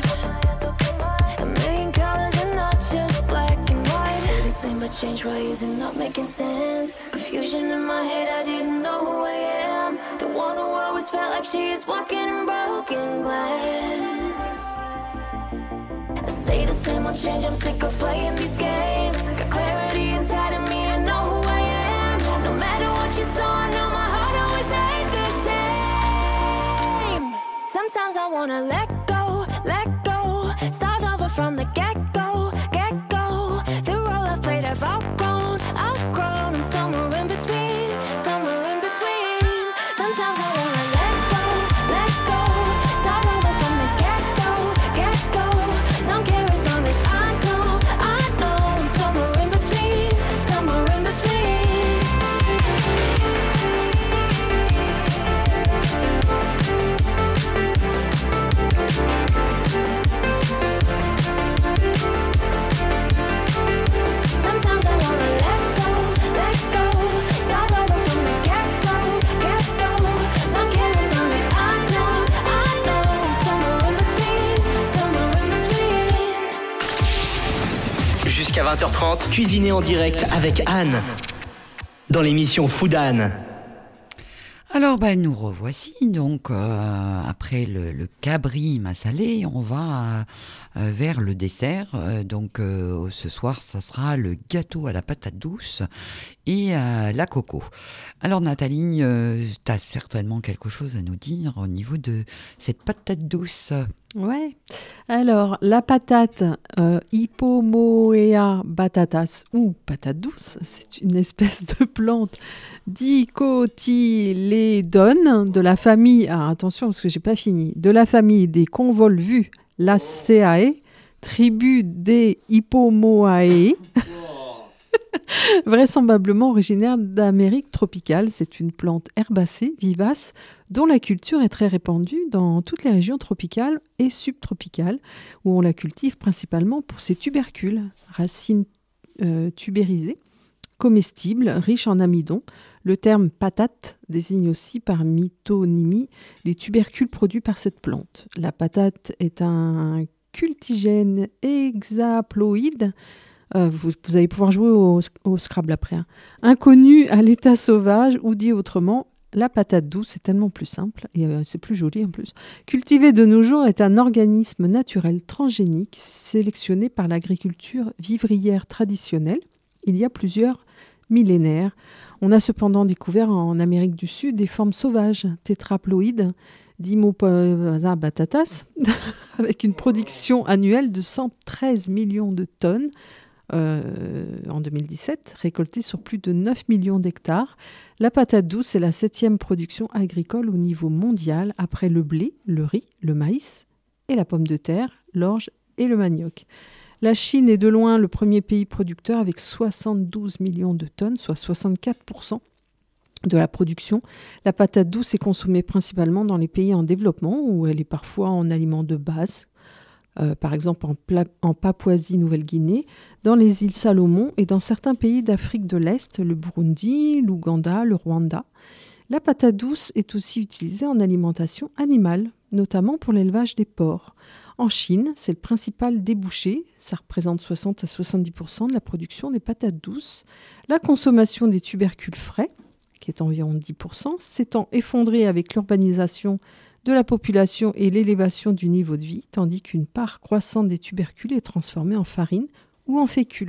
A million colors and not just black and white. Stay the same but change ways and not making sense. Confusion in my head, I didn't know who I am. The one who always felt like she is walking in broken glass. I stay the same, won't change, I'm sick of playing these games. Got clarity inside of me, I know who I am. No matter what you saw, I know my heart always stayed the same. Sometimes I wanna let go, let go. Start over from the get-go, get-go. The role I've played I've outgrown, outgrown. I'm somewhere in between, somewhere in between. Sometimes I wanna let go, let go. Start over from the get-go, get-go. Don't care as long as I know, I know. I'm somewhere in between, somewhere in between. Sometimes I wanna let go, let go. Start over from the get-go, get-go. Don't care as long as I know, I know. I'm somewhere in between, somewhere in between. Jusqu'à vingt heures trente, cuisinez en direct avec Anne dans l'émission Food Anne. Alors, ben, nous revoici. Donc, euh, après le, le cabri massalé, on va euh, vers le dessert. Euh, donc, euh, ce soir, ça sera le gâteau à la patate douce. et à la coco. Alors Nathalie, euh, tu as certainement quelque chose à nous dire au niveau de cette patate douce. Ouais. Alors, la patate euh, Hippomhoea batatas ou patate douce, c'est une espèce de plante dicotylédone de la famille, ah, attention parce que j'ai pas fini, de la famille des Convolvulaceae, tribu des Hippomhoae. Vraisemblablement originaire d'Amérique tropicale, c'est une plante herbacée, vivace, dont la culture est très répandue dans toutes les régions tropicales et subtropicales, où on la cultive principalement pour ses tubercules, racines euh, tubérisées, comestibles, riches en amidon. Le terme patate désigne aussi par métonymie les tubercules produits par cette plante. La patate est un cultigène hexaploïde. Euh, vous, vous allez pouvoir jouer au, au Scrabble après. Hein. Inconnu à l'état sauvage, ou dit autrement, la patate douce, c'est tellement plus simple et euh, c'est plus joli en plus. Cultivée de nos jours est un organisme naturel transgénique sélectionné par l'agriculture vivrière traditionnelle il y a plusieurs millénaires. On a cependant découvert en Amérique du Sud des formes sauvages tétraploïdes d'Hippomhoea batatas avec une production annuelle de cent treize millions de tonnes. Euh, en deux mille dix-sept, récoltée sur plus de neuf millions d'hectares. La patate douce est la septième production agricole au niveau mondial après le blé, le riz, le maïs et la pomme de terre, l'orge et le manioc. La Chine est de loin le premier pays producteur avec soixante-douze millions de tonnes, soit soixante-quatre pour cent de la production. La patate douce est consommée principalement dans les pays en développement où elle est parfois en aliment de base. Euh, par exemple en, Pla- en Papouasie-Nouvelle-Guinée, dans les îles Salomon et dans certains pays d'Afrique de l'Est, le Burundi, l'Ouganda, le Rwanda. La patate douce est aussi utilisée en alimentation animale, notamment pour l'élevage des porcs. En Chine, c'est le principal débouché, ça représente soixante à soixante-dix pour cent de la production des patates douces. La consommation des tubercules frais, qui est environ dix pour cent, s'étant effondrée avec l'urbanisation de la population et l'élévation du niveau de vie, tandis qu'une part croissante des tubercules est transformée en farine ou en fécule.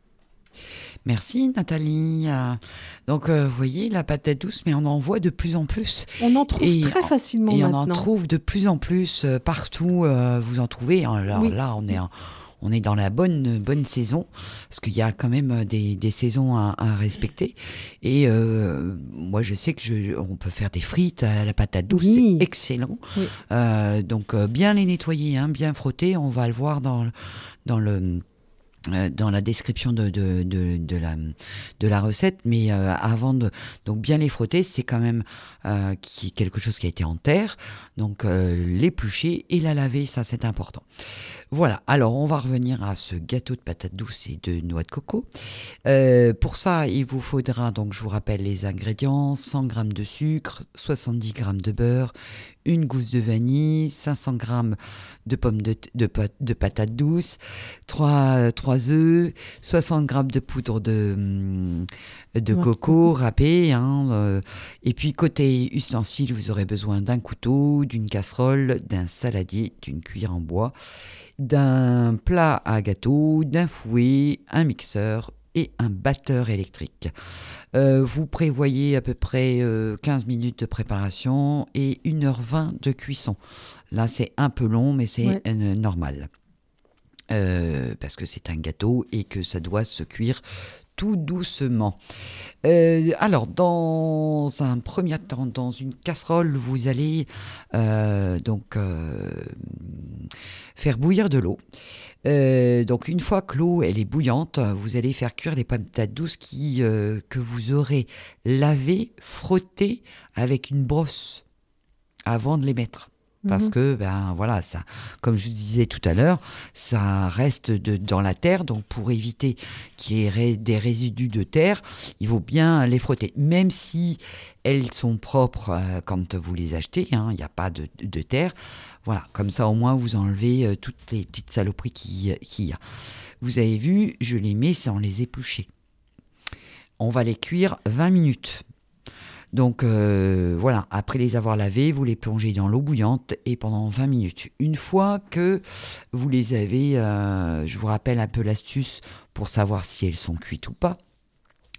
Merci Nathalie. Euh, donc euh, vous voyez, la patate douce, mais on en voit de plus en plus. On en trouve et, très facilement et maintenant. Et on en trouve de plus en plus euh, partout. Euh, vous en trouvez. Alors oui. là, on est en, on est dans la bonne, bonne saison, parce qu'il y a quand même des, des saisons à, à respecter. Et euh, moi, je sais que je, on peut faire des frites à la patate douce, oui. c'est excellent. Oui. Euh, donc, euh, bien les nettoyer, hein, bien frotter. On va le voir dans, dans le... Euh, dans la description de, de, de, de, la, de la recette, mais euh, avant de donc bien les frotter, c'est quand même euh, qui, quelque chose qui a été en terre, donc euh, l'éplucher et la laver, ça c'est important. Voilà, alors on va revenir à ce gâteau de patates douces et de noix de coco. Euh, pour ça, il vous faudra, donc je vous rappelle les ingrédients, cent grammes de sucre, soixante-dix grammes de beurre, une gousse de vanille, cinq cents grammes de pommes de, de, de patates douces, trois, trois œufs, soixante grammes de poudre de, de ouais. coco râpée. Hein, euh, et puis côté ustensiles, vous aurez besoin d'un couteau, d'une casserole, d'un saladier, d'une cuillère en bois, d'un plat à gâteau, d'un fouet, un mixeur et un batteur électrique. Euh, vous prévoyez à peu près euh, quinze minutes de préparation et une heure vingt de cuisson. Là, c'est un peu long, mais c'est ouais. euh, normal. Euh, parce que c'est un gâteau et que ça doit se cuire tout doucement. Euh, alors, dans un premier temps, dans une casserole, vous allez euh, donc euh, faire bouillir de l'eau. Euh, donc une fois que l'eau elle est bouillante, vous allez faire cuire les patates douces qui, euh, que vous aurez lavées, frottées avec une brosse avant de les mettre. Parce mmh. que, ben voilà, ça, comme je vous disais tout à l'heure, ça reste de, dans la terre. Donc, pour éviter qu'il y ait des résidus de terre, il faut bien les frotter. Même si elles sont propres euh, quand vous les achetez, hein, il n'y a pas de, de terre. Voilà, comme ça, au moins, vous enlevez euh, toutes les petites saloperies qu'il, qu'il y a. Vous avez vu, je les mets sans les éplucher. On va les cuire vingt minutes. Donc euh, voilà, après les avoir lavés, vous les plongez dans l'eau bouillante et pendant vingt minutes. Une fois que vous les avez, euh, je vous rappelle un peu l'astuce pour savoir si elles sont cuites ou pas.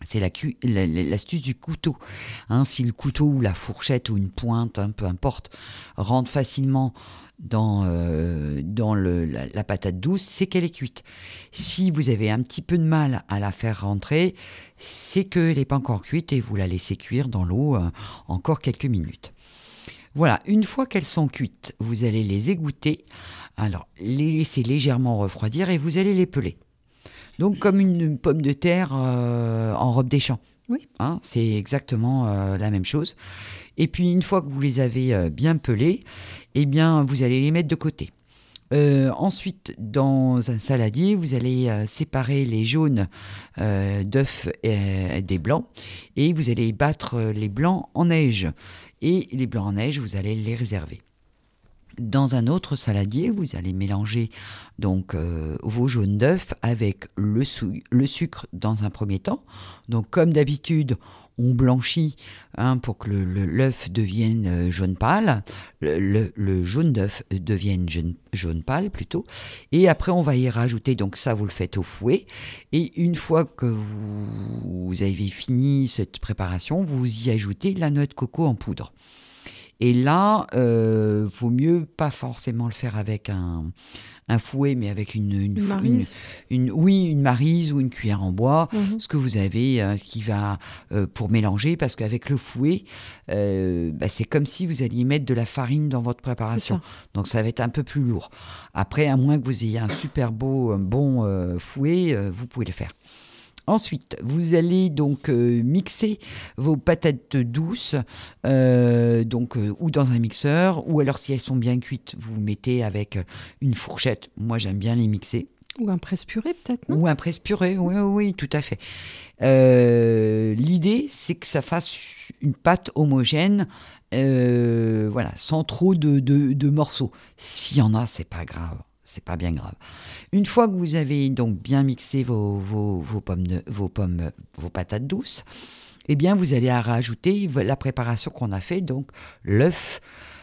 c'est la cu- la- la- l'astuce du couteau. Hein, si le couteau ou la fourchette ou une pointe, hein, peu importe, rentre facilement dans, euh, dans le, la, la patate douce, c'est qu'elle est cuite. Si vous avez un petit peu de mal à la faire rentrer, c'est qu'elle n'est pas encore cuite et vous la laissez cuire dans l'eau euh, encore quelques minutes. Voilà, une fois qu'elles sont cuites, vous allez les égoutter, alors les laisser légèrement refroidir et vous allez les peler. Donc comme une pomme de terre euh, en robe des champs. Oui. Hein, c'est exactement euh, la même chose. Et puis une fois que vous les avez euh, bien pelés, eh bien vous allez les mettre de côté. Euh, ensuite, dans un saladier, vous allez euh, séparer les jaunes euh, d'œufs et des blancs, et vous allez battre les blancs en neige. Et les blancs en neige, vous allez les réserver. Dans un autre saladier, vous allez mélanger donc euh, vos jaunes d'œufs avec le, sou- le sucre dans un premier temps. Donc comme d'habitude, on blanchit hein, pour que le, le, l'œuf devienne euh, jaune pâle, le, le, le jaune d'œuf devienne jaune, jaune pâle plutôt. Et après, on va y rajouter, donc ça vous le faites au fouet. Et une fois que vous, vous avez fini cette préparation, vous y ajoutez la noix de coco en poudre. Et là, il euh, vaut mieux pas forcément le faire avec un, un fouet, mais avec une, une, une maryse. Une, une, oui, une maryse ou une cuillère en bois, Mmh. ce que vous avez euh, qui va euh, pour mélanger, parce qu'avec le fouet, euh, bah, c'est comme si vous alliez mettre de la farine dans votre préparation. Ça. Donc ça va être un peu plus lourd. Après, à moins que vous ayez un super beau, un bon euh, fouet, euh, vous pouvez le faire. Ensuite, vous allez donc euh, mixer vos patates douces euh, donc, euh, ou dans un mixeur, ou alors si elles sont bien cuites, vous mettez avec une fourchette. Moi, j'aime bien les mixer. Ou un presse-purée peut-être, non? Ou un presse-purée, oui, oui, tout à fait. Euh, l'idée, c'est que ça fasse une pâte homogène, euh, voilà, sans trop de, de, de morceaux. S'il y en a, c'est pas grave. C'est pas bien grave. Une fois que vous avez donc bien mixé vos, vos, vos, pommes, de, vos pommes, vos patates douces, eh bien vous allez rajouter la préparation qu'on a fait, donc l'œuf,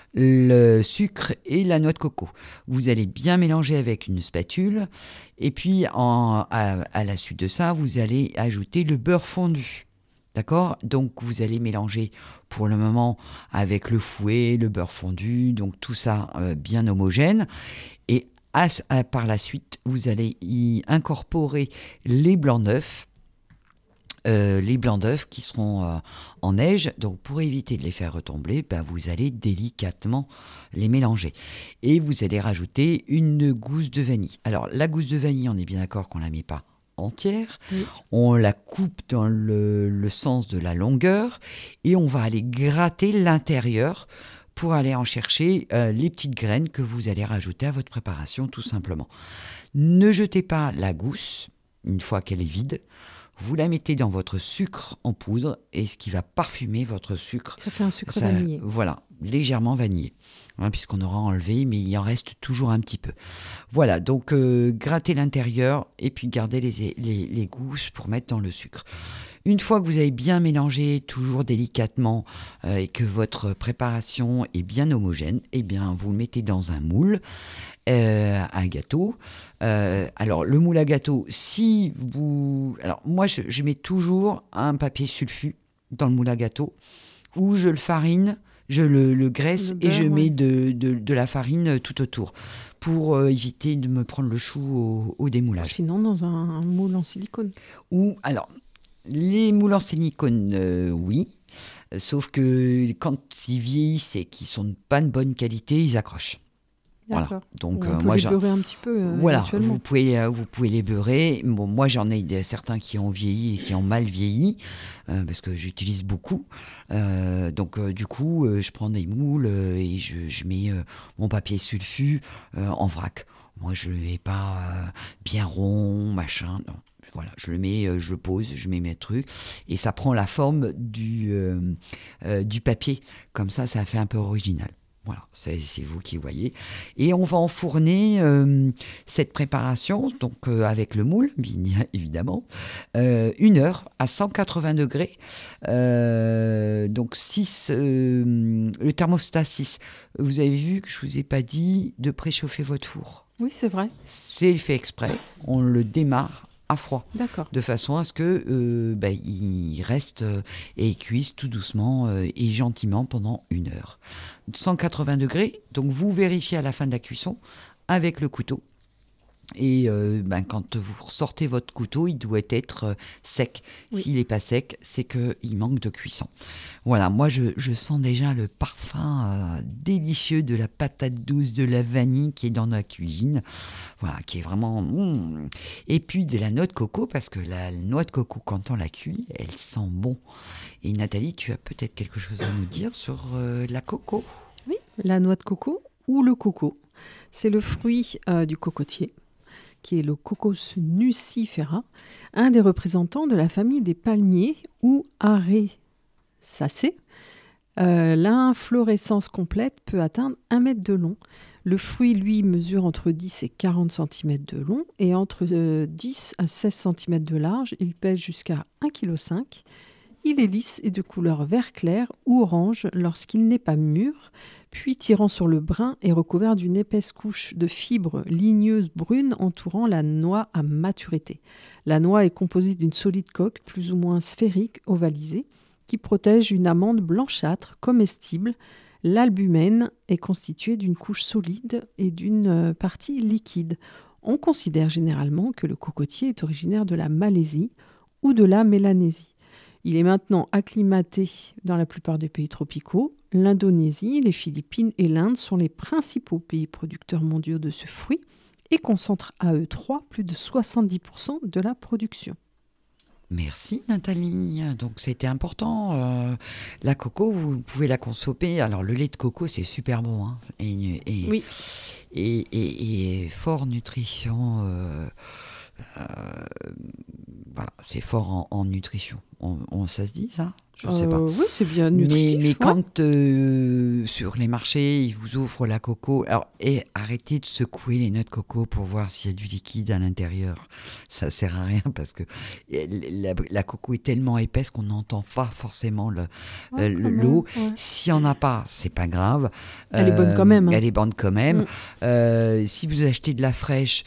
le sucre et la noix de coco. Vous allez bien mélanger avec une spatule, et puis en, à, à la suite de ça, vous allez ajouter le beurre fondu. D'accord ? Donc vous allez mélanger pour le moment avec le fouet, le beurre fondu, donc tout ça euh, bien homogène. Et À, à, par la suite, vous allez y incorporer les blancs d'œufs, euh, les blancs d'œufs qui seront euh, en neige. Donc, pour éviter de les faire retomber, ben, vous allez délicatement les mélanger. Et vous allez rajouter une gousse de vanille. Alors, la gousse de vanille, on est bien d'accord qu'on ne la met pas entière. Oui. On la coupe dans le, le sens de la longueur et on va aller gratter l'intérieur pour aller en chercher euh, les petites graines que vous allez rajouter à votre préparation, tout simplement. Ne jetez pas la gousse, une fois qu'elle est vide. Vous la mettez dans votre sucre en poudre, et ce qui va parfumer votre sucre. Ça fait un sucre ça, vanillé. Voilà, légèrement vanillé, hein, puisqu'on aura enlevé, mais il en reste toujours un petit peu. Voilà, donc euh, grattez l'intérieur, et puis gardez les, les, les gousses pour mettre dans le sucre. Une fois que vous avez bien mélangé, toujours délicatement, euh, et que votre préparation est bien homogène, eh bien, vous le mettez dans un moule, euh, un gâteau. Euh, alors, le moule à gâteau, si vous... Alors, moi, je, je mets toujours un papier sulfu dans le moule à gâteau, où je le farine, je le, le graisse, le beurre, et je ouais. mets de, de, de la farine tout autour, pour euh, éviter de me prendre le chou au, au démoulage. Sinon, dans un, un moule en silicone. Ou, alors... Les moules en silicone, euh, oui, sauf que quand ils vieillissent et qu'ils sont pas de bonne qualité, ils accrochent. D'accord. Voilà. Donc, on euh, peut moi, les beurrer un petit peu. Euh, voilà, vous pouvez, euh, vous pouvez les beurrer. Bon, moi, j'en ai des, certains qui ont vieilli et qui ont mal vieilli, euh, parce que j'utilise beaucoup. Euh, donc, euh, du coup, euh, je prends des moules euh, et je, je mets euh, mon papier sulfu euh, en vrac. Moi, je ne le mets pas euh, bien rond, machin, non. Voilà, je le mets, je le pose, je mets mes trucs et ça prend la forme du, euh, euh, du papier. Comme ça, ça fait un peu original. Voilà, c'est, c'est vous qui voyez. Et on va enfourner euh, cette préparation, donc euh, avec le moule, évidemment, euh, une heure à cent quatre-vingts degrés. Euh, donc six, euh, le thermostat six. Vous avez vu que je ne vous ai pas dit de préchauffer votre four. Oui, c'est vrai. C'est fait exprès. On le démarre à froid. D'accord. De façon à ce que euh, bah, il reste euh, et cuise tout doucement euh, et gentiment pendant une heure. cent quatre-vingts degrés, donc vous vérifiez à la fin de la cuisson avec le couteau. Et euh, ben, quand vous sortez votre couteau, il doit être euh, sec. Oui. S'il n'est pas sec, c'est qu'il manque de cuisson. Voilà, moi je, je sens déjà le parfum euh, délicieux de la patate douce, de la vanille qui est dans la cuisine. Voilà, qui est vraiment... Mmh. Et puis de la noix de coco, parce que la noix de coco, quand on la cuit, elle sent bon. Et Nathalie, tu as peut-être quelque chose à nous dire sur euh, la coco ? Oui, la noix de coco ou le coco. C'est le fruit euh, du cocotier, qui est le Cocos nucifera, un des représentants de la famille des palmiers ou Aracées. Euh, l'inflorescence complète peut atteindre un mètre de long. Le fruit, lui, mesure entre dix et quarante centimètres de long et entre euh, dix à seize centimètres de large. Il pèse jusqu'à un virgule cinq kilos. Il est lisse et de couleur vert clair ou orange lorsqu'il n'est pas mûr, puis tirant sur le brun et recouvert d'une épaisse couche de fibres ligneuses brunes entourant la noix à maturité. La noix est composée d'une solide coque plus ou moins sphérique ovalisée qui protège une amande blanchâtre comestible. L'albumène est constitué d'une couche solide et d'une partie liquide. On considère généralement que le cocotier est originaire de la Malaisie ou de la Mélanésie. Il est maintenant acclimaté dans la plupart des pays tropicaux. L'Indonésie, les Philippines et l'Inde sont les principaux pays producteurs mondiaux de ce fruit et concentrent à eux trois plus de soixante-dix pour cent de la production. Merci Nathalie. Donc c'était important. Euh, la coco, vous pouvez la consommer. Alors le lait de coco, c'est super bon. Hein, et, et, oui. et, et, et fort nutrition. Euh, euh, voilà, c'est fort en, en nutrition. On, on, ça se dit ça ? Je ne sais pas. Euh, oui, c'est bien nutritif. Mais, mais ouais. quand euh, sur les marchés, ils vous offrent la coco, alors et arrêtez de secouer les noix de coco pour voir s'il y a du liquide à l'intérieur. Ça ne sert à rien parce que la, la coco est tellement épaisse qu'on n'entend pas forcément le, ouais, le, l'eau. Ouais. S'il n'y en a pas, c'est pas grave. Elle euh, est bonne quand même. Hein. Elle est bonne quand même. Mm. Euh, si vous achetez de la fraîche,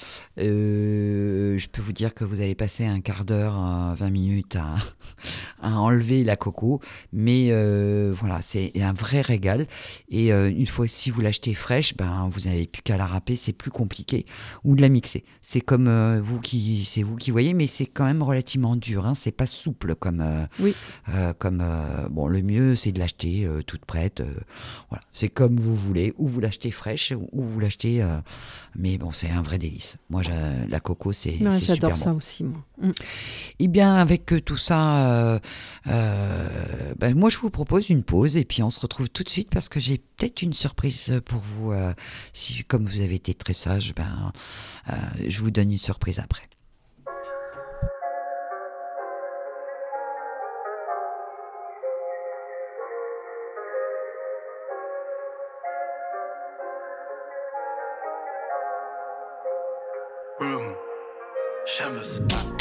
euh, je peux vous dire que vous allez passer un quart d'heure, vingt minutes à, à enlever la coco. Mais euh, voilà, c'est un vrai régal. Et euh, une fois, si vous l'achetez fraîche, ben, vous n'avez plus qu'à la râper, c'est plus compliqué. Ou de la mixer. C'est comme euh, vous qui, c'est vous qui voyez, mais c'est quand même relativement dur. Hein. C'est pas souple comme. Euh, oui. Euh, comme euh, bon, le mieux, c'est de l'acheter euh, toute prête. Euh, voilà, c'est comme vous voulez. Ou vous l'achetez fraîche, ou vous l'achetez. Euh, mais bon, c'est un vrai délice. Moi, la coco, c'est, non, c'est super bon. J'adore ça aussi, moi. Mm. Eh bien, avec euh, tout ça, euh, euh, ben, moi, je vous propose une pause et puis on se retrouve tout de suite parce que j'ai peut-être une surprise pour vous. Euh, si, comme vous avez été très sage, ben, euh, je vous donne une surprise après. Room. Chambers.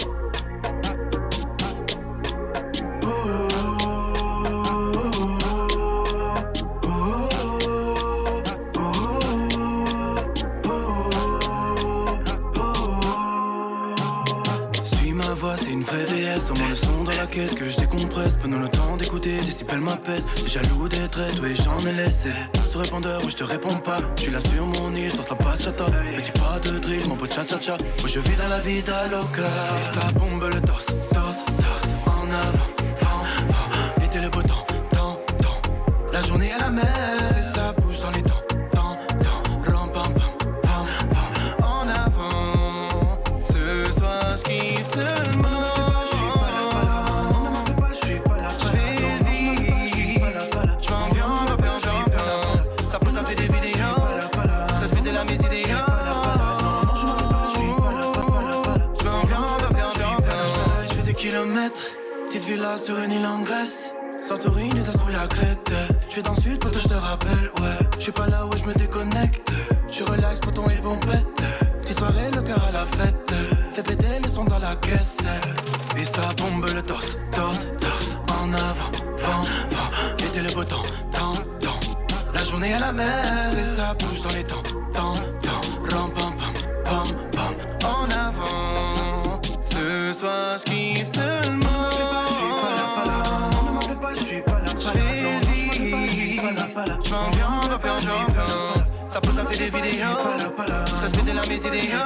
Suis ma voix, c'est une vraie déesse. Au moins le son dans la caisse que je décompresse. Prenons le temps d'écouter, décibels m'apaise. Jaloux d'être oui j'en ai laissé. Sur répondeur, oui je te réponds pas. Tu l'as sur mon île, sans la pachata. Petit pas de drill, mon pote cha-cha-cha. Moi je vis dans la vida loca. Ça bombe le torse, torse, torse. En avant, vent, vent. L'été le beau temps, temps, temps. La journée à la mer et ça bouge dans les temps, temps, temps. Ram, pam, pam, pam, pam. En avant, ce soir je kiffe seulement. Petite villa sur une île en Grèce. Santorini dans sous la Crète. Je suis dans le sud, poteau, je te rappelle, ouais. Je suis pas là où je me déconnecte. Je relaxe, poton et pompette. Petite soirée, le cœur à la fête. Fais péter les sons dans la caisse. Et ça bombe le torse, torse, torse. En avant, vent, vent. L'été le beau temps, temps, temps. La journée à la mer et ça bouge dans les temps, temps, temps. Ram, pam, pam, pam, pam. En avant, ce Ce soir, je kiffe seulement. Ne m'appelez pas, je suis pas là. Je fais vivre. Je m'ambiance, j'ambiance, j'ambiance. Ça pose, ça fait des vidéos. Je respecte la mes idéaux.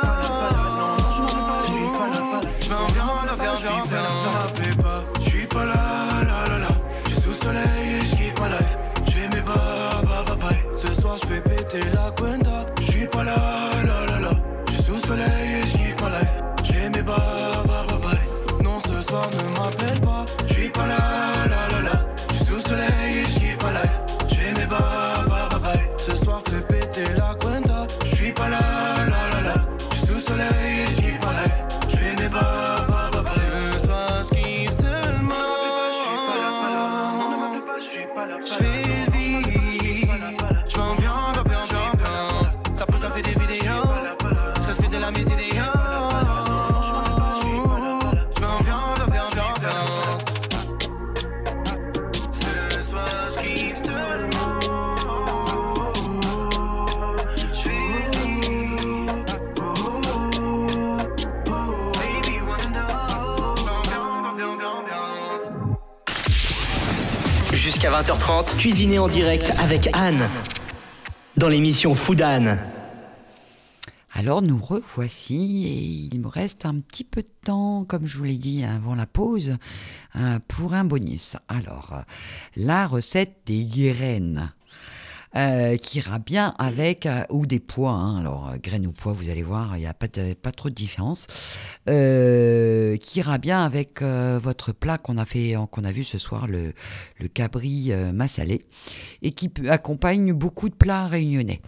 Je m'ambiance, j'ambiance, j'ambiance. Ne m'appelez pas, je suis pas là, là, là, là. Je suis sous soleil et je kiffe ma life. Je fais mes bas, bas, bas, bye. Ce soir, je fais péter la cuenta. Je suis pas là, là, là, là. Je suis sous soleil et je kiffe ma life. Je fais mes bas, bas, bas, bye. Non, ce soir, ne m'appelle pas. Je suis pas là, là, là, là. Je suis sous soleil et je kiffe ma life. Je fais mes bas, bas, bas, bye. Ce soir, fais péter la cuenta. Je suis pas là, là, là, là. Je suis sous soleil et je kiffe ma life. Je fais mes bas, bas, bas, bye. Ce soir, je kiffe seulement. Ne m'appelle pas, je suis pas là. Je fais le vide. Je m'ambiance, j'ambiance, j'ambiance. Ça pose, ça fait des vidéos. Je respecte la mes idéaux. Je m'ambiance, j'ambiance, j'ambiance. Ce soir, je kiffe seulement. Je fais le vide. Baby, wanna know. J'ambiance, j'ambiance, j'ambiance. Jusqu'à vingt heures trente, cuisinez en direct avec Anne dans l'émission Food Anne. Alors nous revoici et il me reste un petit peu de temps, comme je vous l'ai dit avant la pause, euh, pour un bonus. Alors, euh, la recette des graines. Euh, qui ira bien avec, euh, ou des pois, hein. Alors euh, graines ou pois, vous allez voir, il n'y a pas, de, pas trop de différence, euh, qui ira bien avec euh, votre plat qu'on a fait, qu'on a vu ce soir, le, le cabri euh, massalé, et qui peut, accompagne beaucoup de plats réunionnais.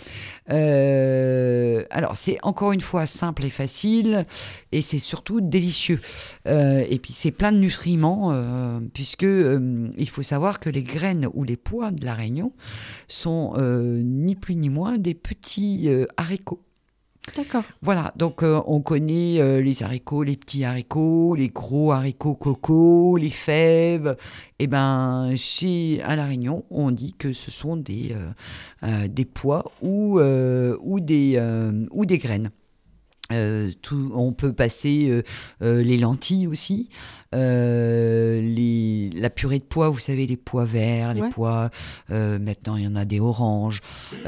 Euh, alors c'est encore une fois simple et facile, et c'est surtout délicieux. Euh, et puis c'est plein de nutriments, euh, puisque euh, il faut savoir que les graines ou les pois de la Réunion sont euh, ni plus ni moins des petits euh, haricots. D'accord. Voilà, donc euh, on connaît euh, les haricots, les petits haricots, les gros haricots coco, les fèves. Et ben chez à la Réunion, on dit que ce sont des euh, euh, des pois ou euh, ou des euh, ou des graines. Euh, tout, on peut passer euh, euh, les lentilles aussi, euh, les, la purée de pois, vous savez, les pois verts, les ouais. pois, euh, maintenant il y en a des oranges.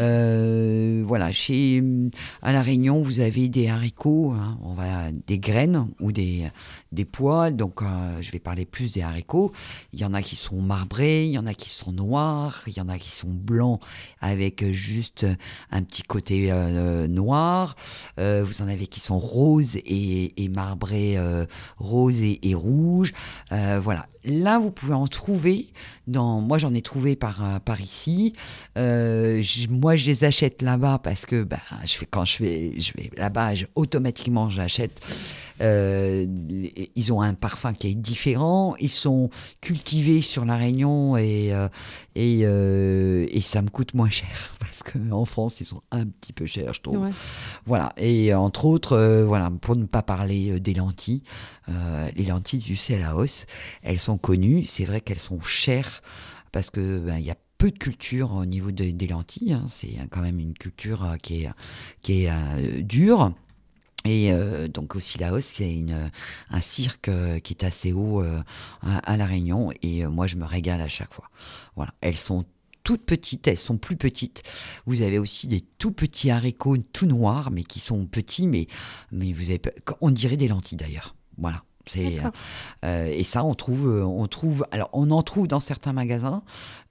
Euh, voilà, chez, à La Réunion, vous avez des haricots, hein, on va, des graines ou des, des pois, donc euh, je vais parler plus des haricots. Il y en a qui sont marbrés, il y en a qui sont noirs, il y en a qui sont blancs avec juste un petit côté euh, noir. Euh, vous en avez qui sont roses et, et marbrés, euh, roses et, et rouges. Euh, voilà. Là, vous pouvez en trouver. Dans, moi, j'en ai trouvé par, par ici. Euh, j, moi, je les achète là-bas parce que bah, je fais, quand je vais, je vais là-bas, je, automatiquement, j'achète. Euh, ils ont un parfum qui est différent. Ils sont cultivés sur La Réunion et, euh, et, euh, et ça me coûte moins cher parce qu'en France, ils sont un petit peu chers, je trouve. Ouais. Voilà. Et entre autres, euh, voilà, pour ne pas parler des lentilles, euh, les lentilles du Célaos, elles sont connues. C'est vrai qu'elles sont chères parce que ben, y a peu de culture au niveau de, des lentilles. Hein. C'est quand même une culture euh, qui est, qui est euh, dure. Et euh, donc aussi Laos, c'est une, un cirque euh, qui est assez haut euh, à, à La Réunion. Et euh, moi, je me régale à chaque fois. Voilà, elles sont toutes petites, elles sont plus petites. Vous avez aussi des tout petits haricots tout noirs, mais qui sont petits, mais, mais vous avez, on dirait des lentilles d'ailleurs. Voilà. C'est, euh, et ça, on trouve, on trouve. Alors, on en trouve dans certains magasins.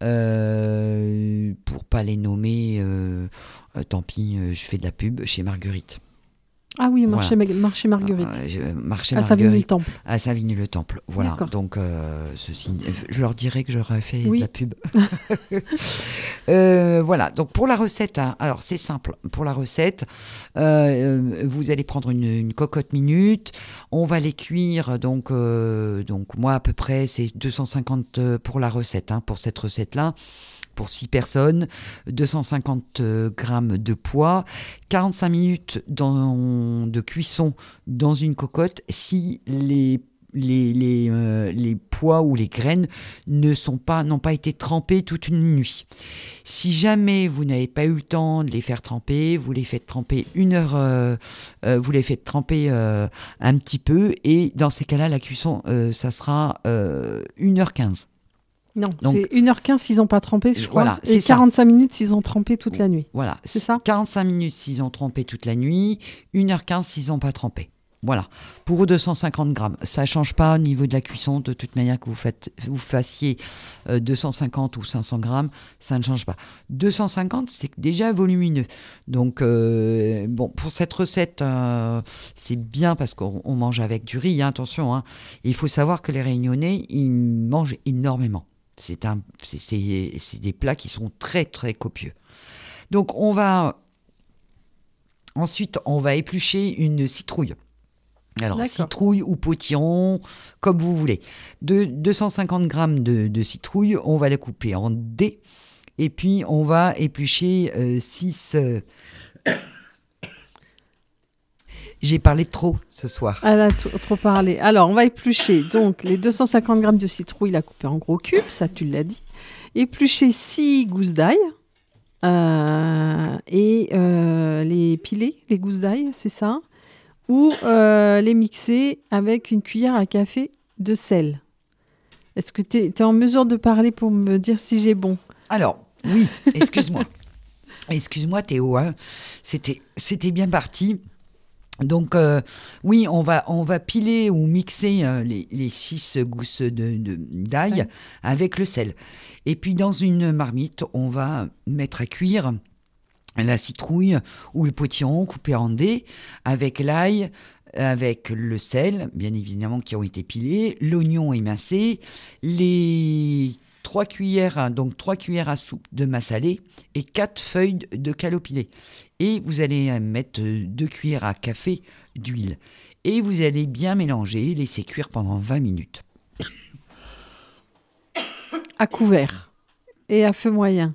Euh, pour pas les nommer, euh, euh, tant pis, euh, je fais de la pub chez Marguerite. Ah oui, marché, voilà. Ma- marché Marguerite. Euh, marché à Marguerite. Savigny-le-Temple. À Savigny-le-Temple. Voilà. D'accord. Donc, euh, ceci, je leur dirais que j'aurais fait oui. de la pub. euh, voilà. Donc, pour la recette, hein, alors c'est simple. Pour la recette, euh, vous allez prendre une, une cocotte minute. On va les cuire. Donc, euh, donc, moi, à peu près, c'est deux cent cinquante pour la recette, hein, pour cette recette-là. Pour six personnes, deux cent cinquante grammes de pois, quarante-cinq minutes dans, de cuisson dans une cocotte. Si les les, les, euh, les pois ou les graines ne sont pas, n'ont pas été trempés toute une nuit. Si jamais vous n'avez pas eu le temps de les faire tremper, vous les faites tremper une heure, euh, euh, vous les faites tremper euh, un petit peu, et dans ces cas-là, la cuisson, euh, ça sera euh, une heure quinze. Non, Donc, c'est une heure quinze s'ils n'ont pas trempé, je crois, voilà, et c'est ça. quarante-cinq minutes s'ils ont trempé toute la nuit. Voilà, C'est ça quarante-cinq minutes s'ils ont trempé toute la nuit, une heure quinze s'ils n'ont pas trempé. Voilà, pour deux cent cinquante grammes. Ça ne change pas au niveau de la cuisson, de toute manière que vous, faites, vous fassiez euh, deux cent cinquante ou cinq cents grammes, ça ne change pas. deux cent cinquante, c'est déjà volumineux. Donc, euh, bon, pour cette recette, euh, c'est bien parce qu'on on mange avec du riz, hein, attention. Hein. Il faut savoir que les Réunionnais, ils mangent énormément. C'est, un, c'est, c'est, c'est des plats qui sont très, très copieux. Donc, on va... Ensuite, on va éplucher une citrouille. Alors, D'accord. Citrouille ou potiron, comme vous voulez. De deux cent cinquante grammes de, de citrouille, on va la couper en dés. Et puis, on va éplucher euh, six... Euh... J'ai parlé de trop ce soir. Elle a t- trop parlé. Alors, on va éplucher donc les deux cent cinquante grammes de citrouille, la couper en gros cubes, ça tu l'as dit. Éplucher six gousses d'ail euh, et euh, les piler, les gousses d'ail, c'est ça. Ou euh, les mixer avec une cuillère à café de sel. Est-ce que tu es en mesure de parler pour me dire si j'ai bon ? Alors, oui, excuse-moi. Excuse-moi Théo, hein. c'était, c'était bien parti. Donc, euh, oui, on va, on va piler ou mixer euh, les, les six gousses de, de, d'ail ouais. avec le sel. Et puis, dans une marmite, on va mettre à cuire la citrouille ou le potiron coupé en dés avec l'ail, avec le sel, bien évidemment, qui ont été pilés, l'oignon émincé, les trois cuillères, donc trois cuillères à soupe de massalé et quatre feuilles de calots pilés. Et vous allez mettre deux cuillères à café d'huile. Et vous allez bien mélanger, laisser cuire pendant vingt minutes. À couvert et à feu moyen.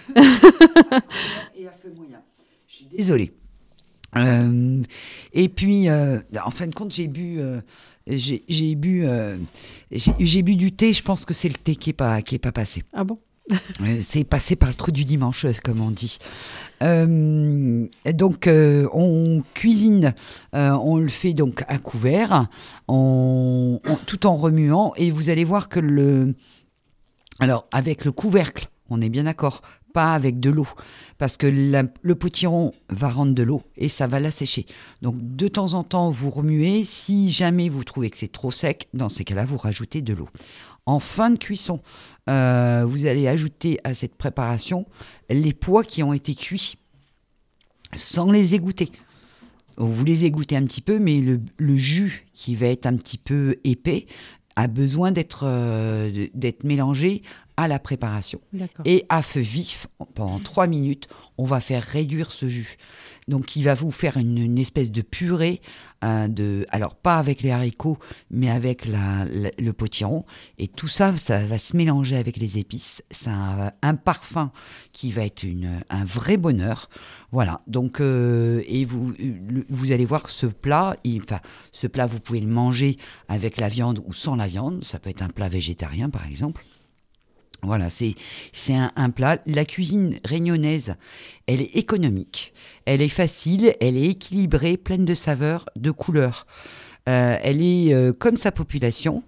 Et à feu moyen. Je suis désolée. Euh, et puis, euh, en fin de compte, j'ai bu, euh, j'ai, j'ai bu, euh, j'ai, j'ai bu du thé. Je pense que c'est le thé qui est pas, qui est pas passé. Ah bon? C'est passé par le trou du dimanche, comme on dit. Euh, donc, euh, on cuisine, euh, on le fait donc à couvert, on, on, tout en remuant. Et vous allez voir que le, alors avec le couvercle, on est bien d'accord, pas avec de l'eau, parce que la, le potiron va rendre de l'eau et ça va l'assécher. Donc, de temps en temps, vous remuez. Si jamais vous trouvez que c'est trop sec, dans ces cas-là, vous rajoutez de l'eau. En fin de cuisson, euh, vous allez ajouter à cette préparation les pois qui ont été cuits sans les égoutter. Vous les égouttez un petit peu, mais le, le jus qui va être un petit peu épais a besoin d'être, euh, d'être mélangé à la préparation. D'accord. Et à feu vif, pendant trois minutes, on va faire réduire ce jus. Donc, il va vous faire une, une espèce de purée, euh, de, alors pas avec les haricots, mais avec la, la, le potiron. Et tout ça, ça va se mélanger avec les épices. C'est un, un parfum qui va être une, un vrai bonheur. Voilà. Donc, euh, et vous, vous allez voir que ce plat, il, enfin, ce plat, vous pouvez le manger avec la viande ou sans la viande. Ça peut être un plat végétarien, par exemple. Voilà, c'est, c'est un, un plat. La cuisine réunionnaise, elle est économique, elle est facile, elle est équilibrée, pleine de saveurs, de couleurs. Euh, elle est euh, comme sa population,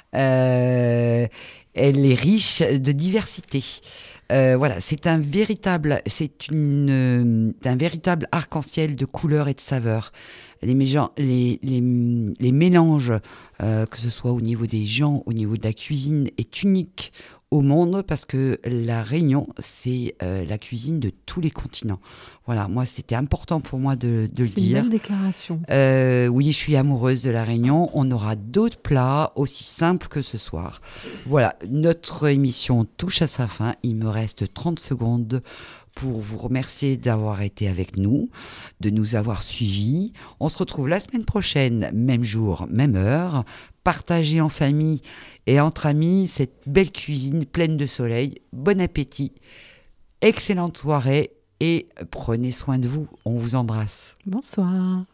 euh, elle est riche de diversité. Euh, voilà, c'est un véritable, c'est une, euh, un véritable arc-en-ciel de couleurs et de saveurs. Les, méja- les, les, les mélanges, euh, que ce soit au niveau des gens, au niveau de la cuisine, est unique au monde parce que la Réunion, c'est euh, la cuisine de tous les continents. Voilà, moi, c'était important pour moi de, de le c'est dire. C'est une belle déclaration. Euh, oui, je suis amoureuse de la Réunion. On aura d'autres plats aussi simples que ce soir. Voilà, notre émission touche à sa fin. Il me reste trente secondes pour vous remercier d'avoir été avec nous, de nous avoir suivis. On se retrouve la semaine prochaine, même jour, même heure. Partagez en famille et entre amis cette belle cuisine pleine de soleil. Bon appétit, excellente soirée et prenez soin de vous. On vous embrasse. Bonsoir.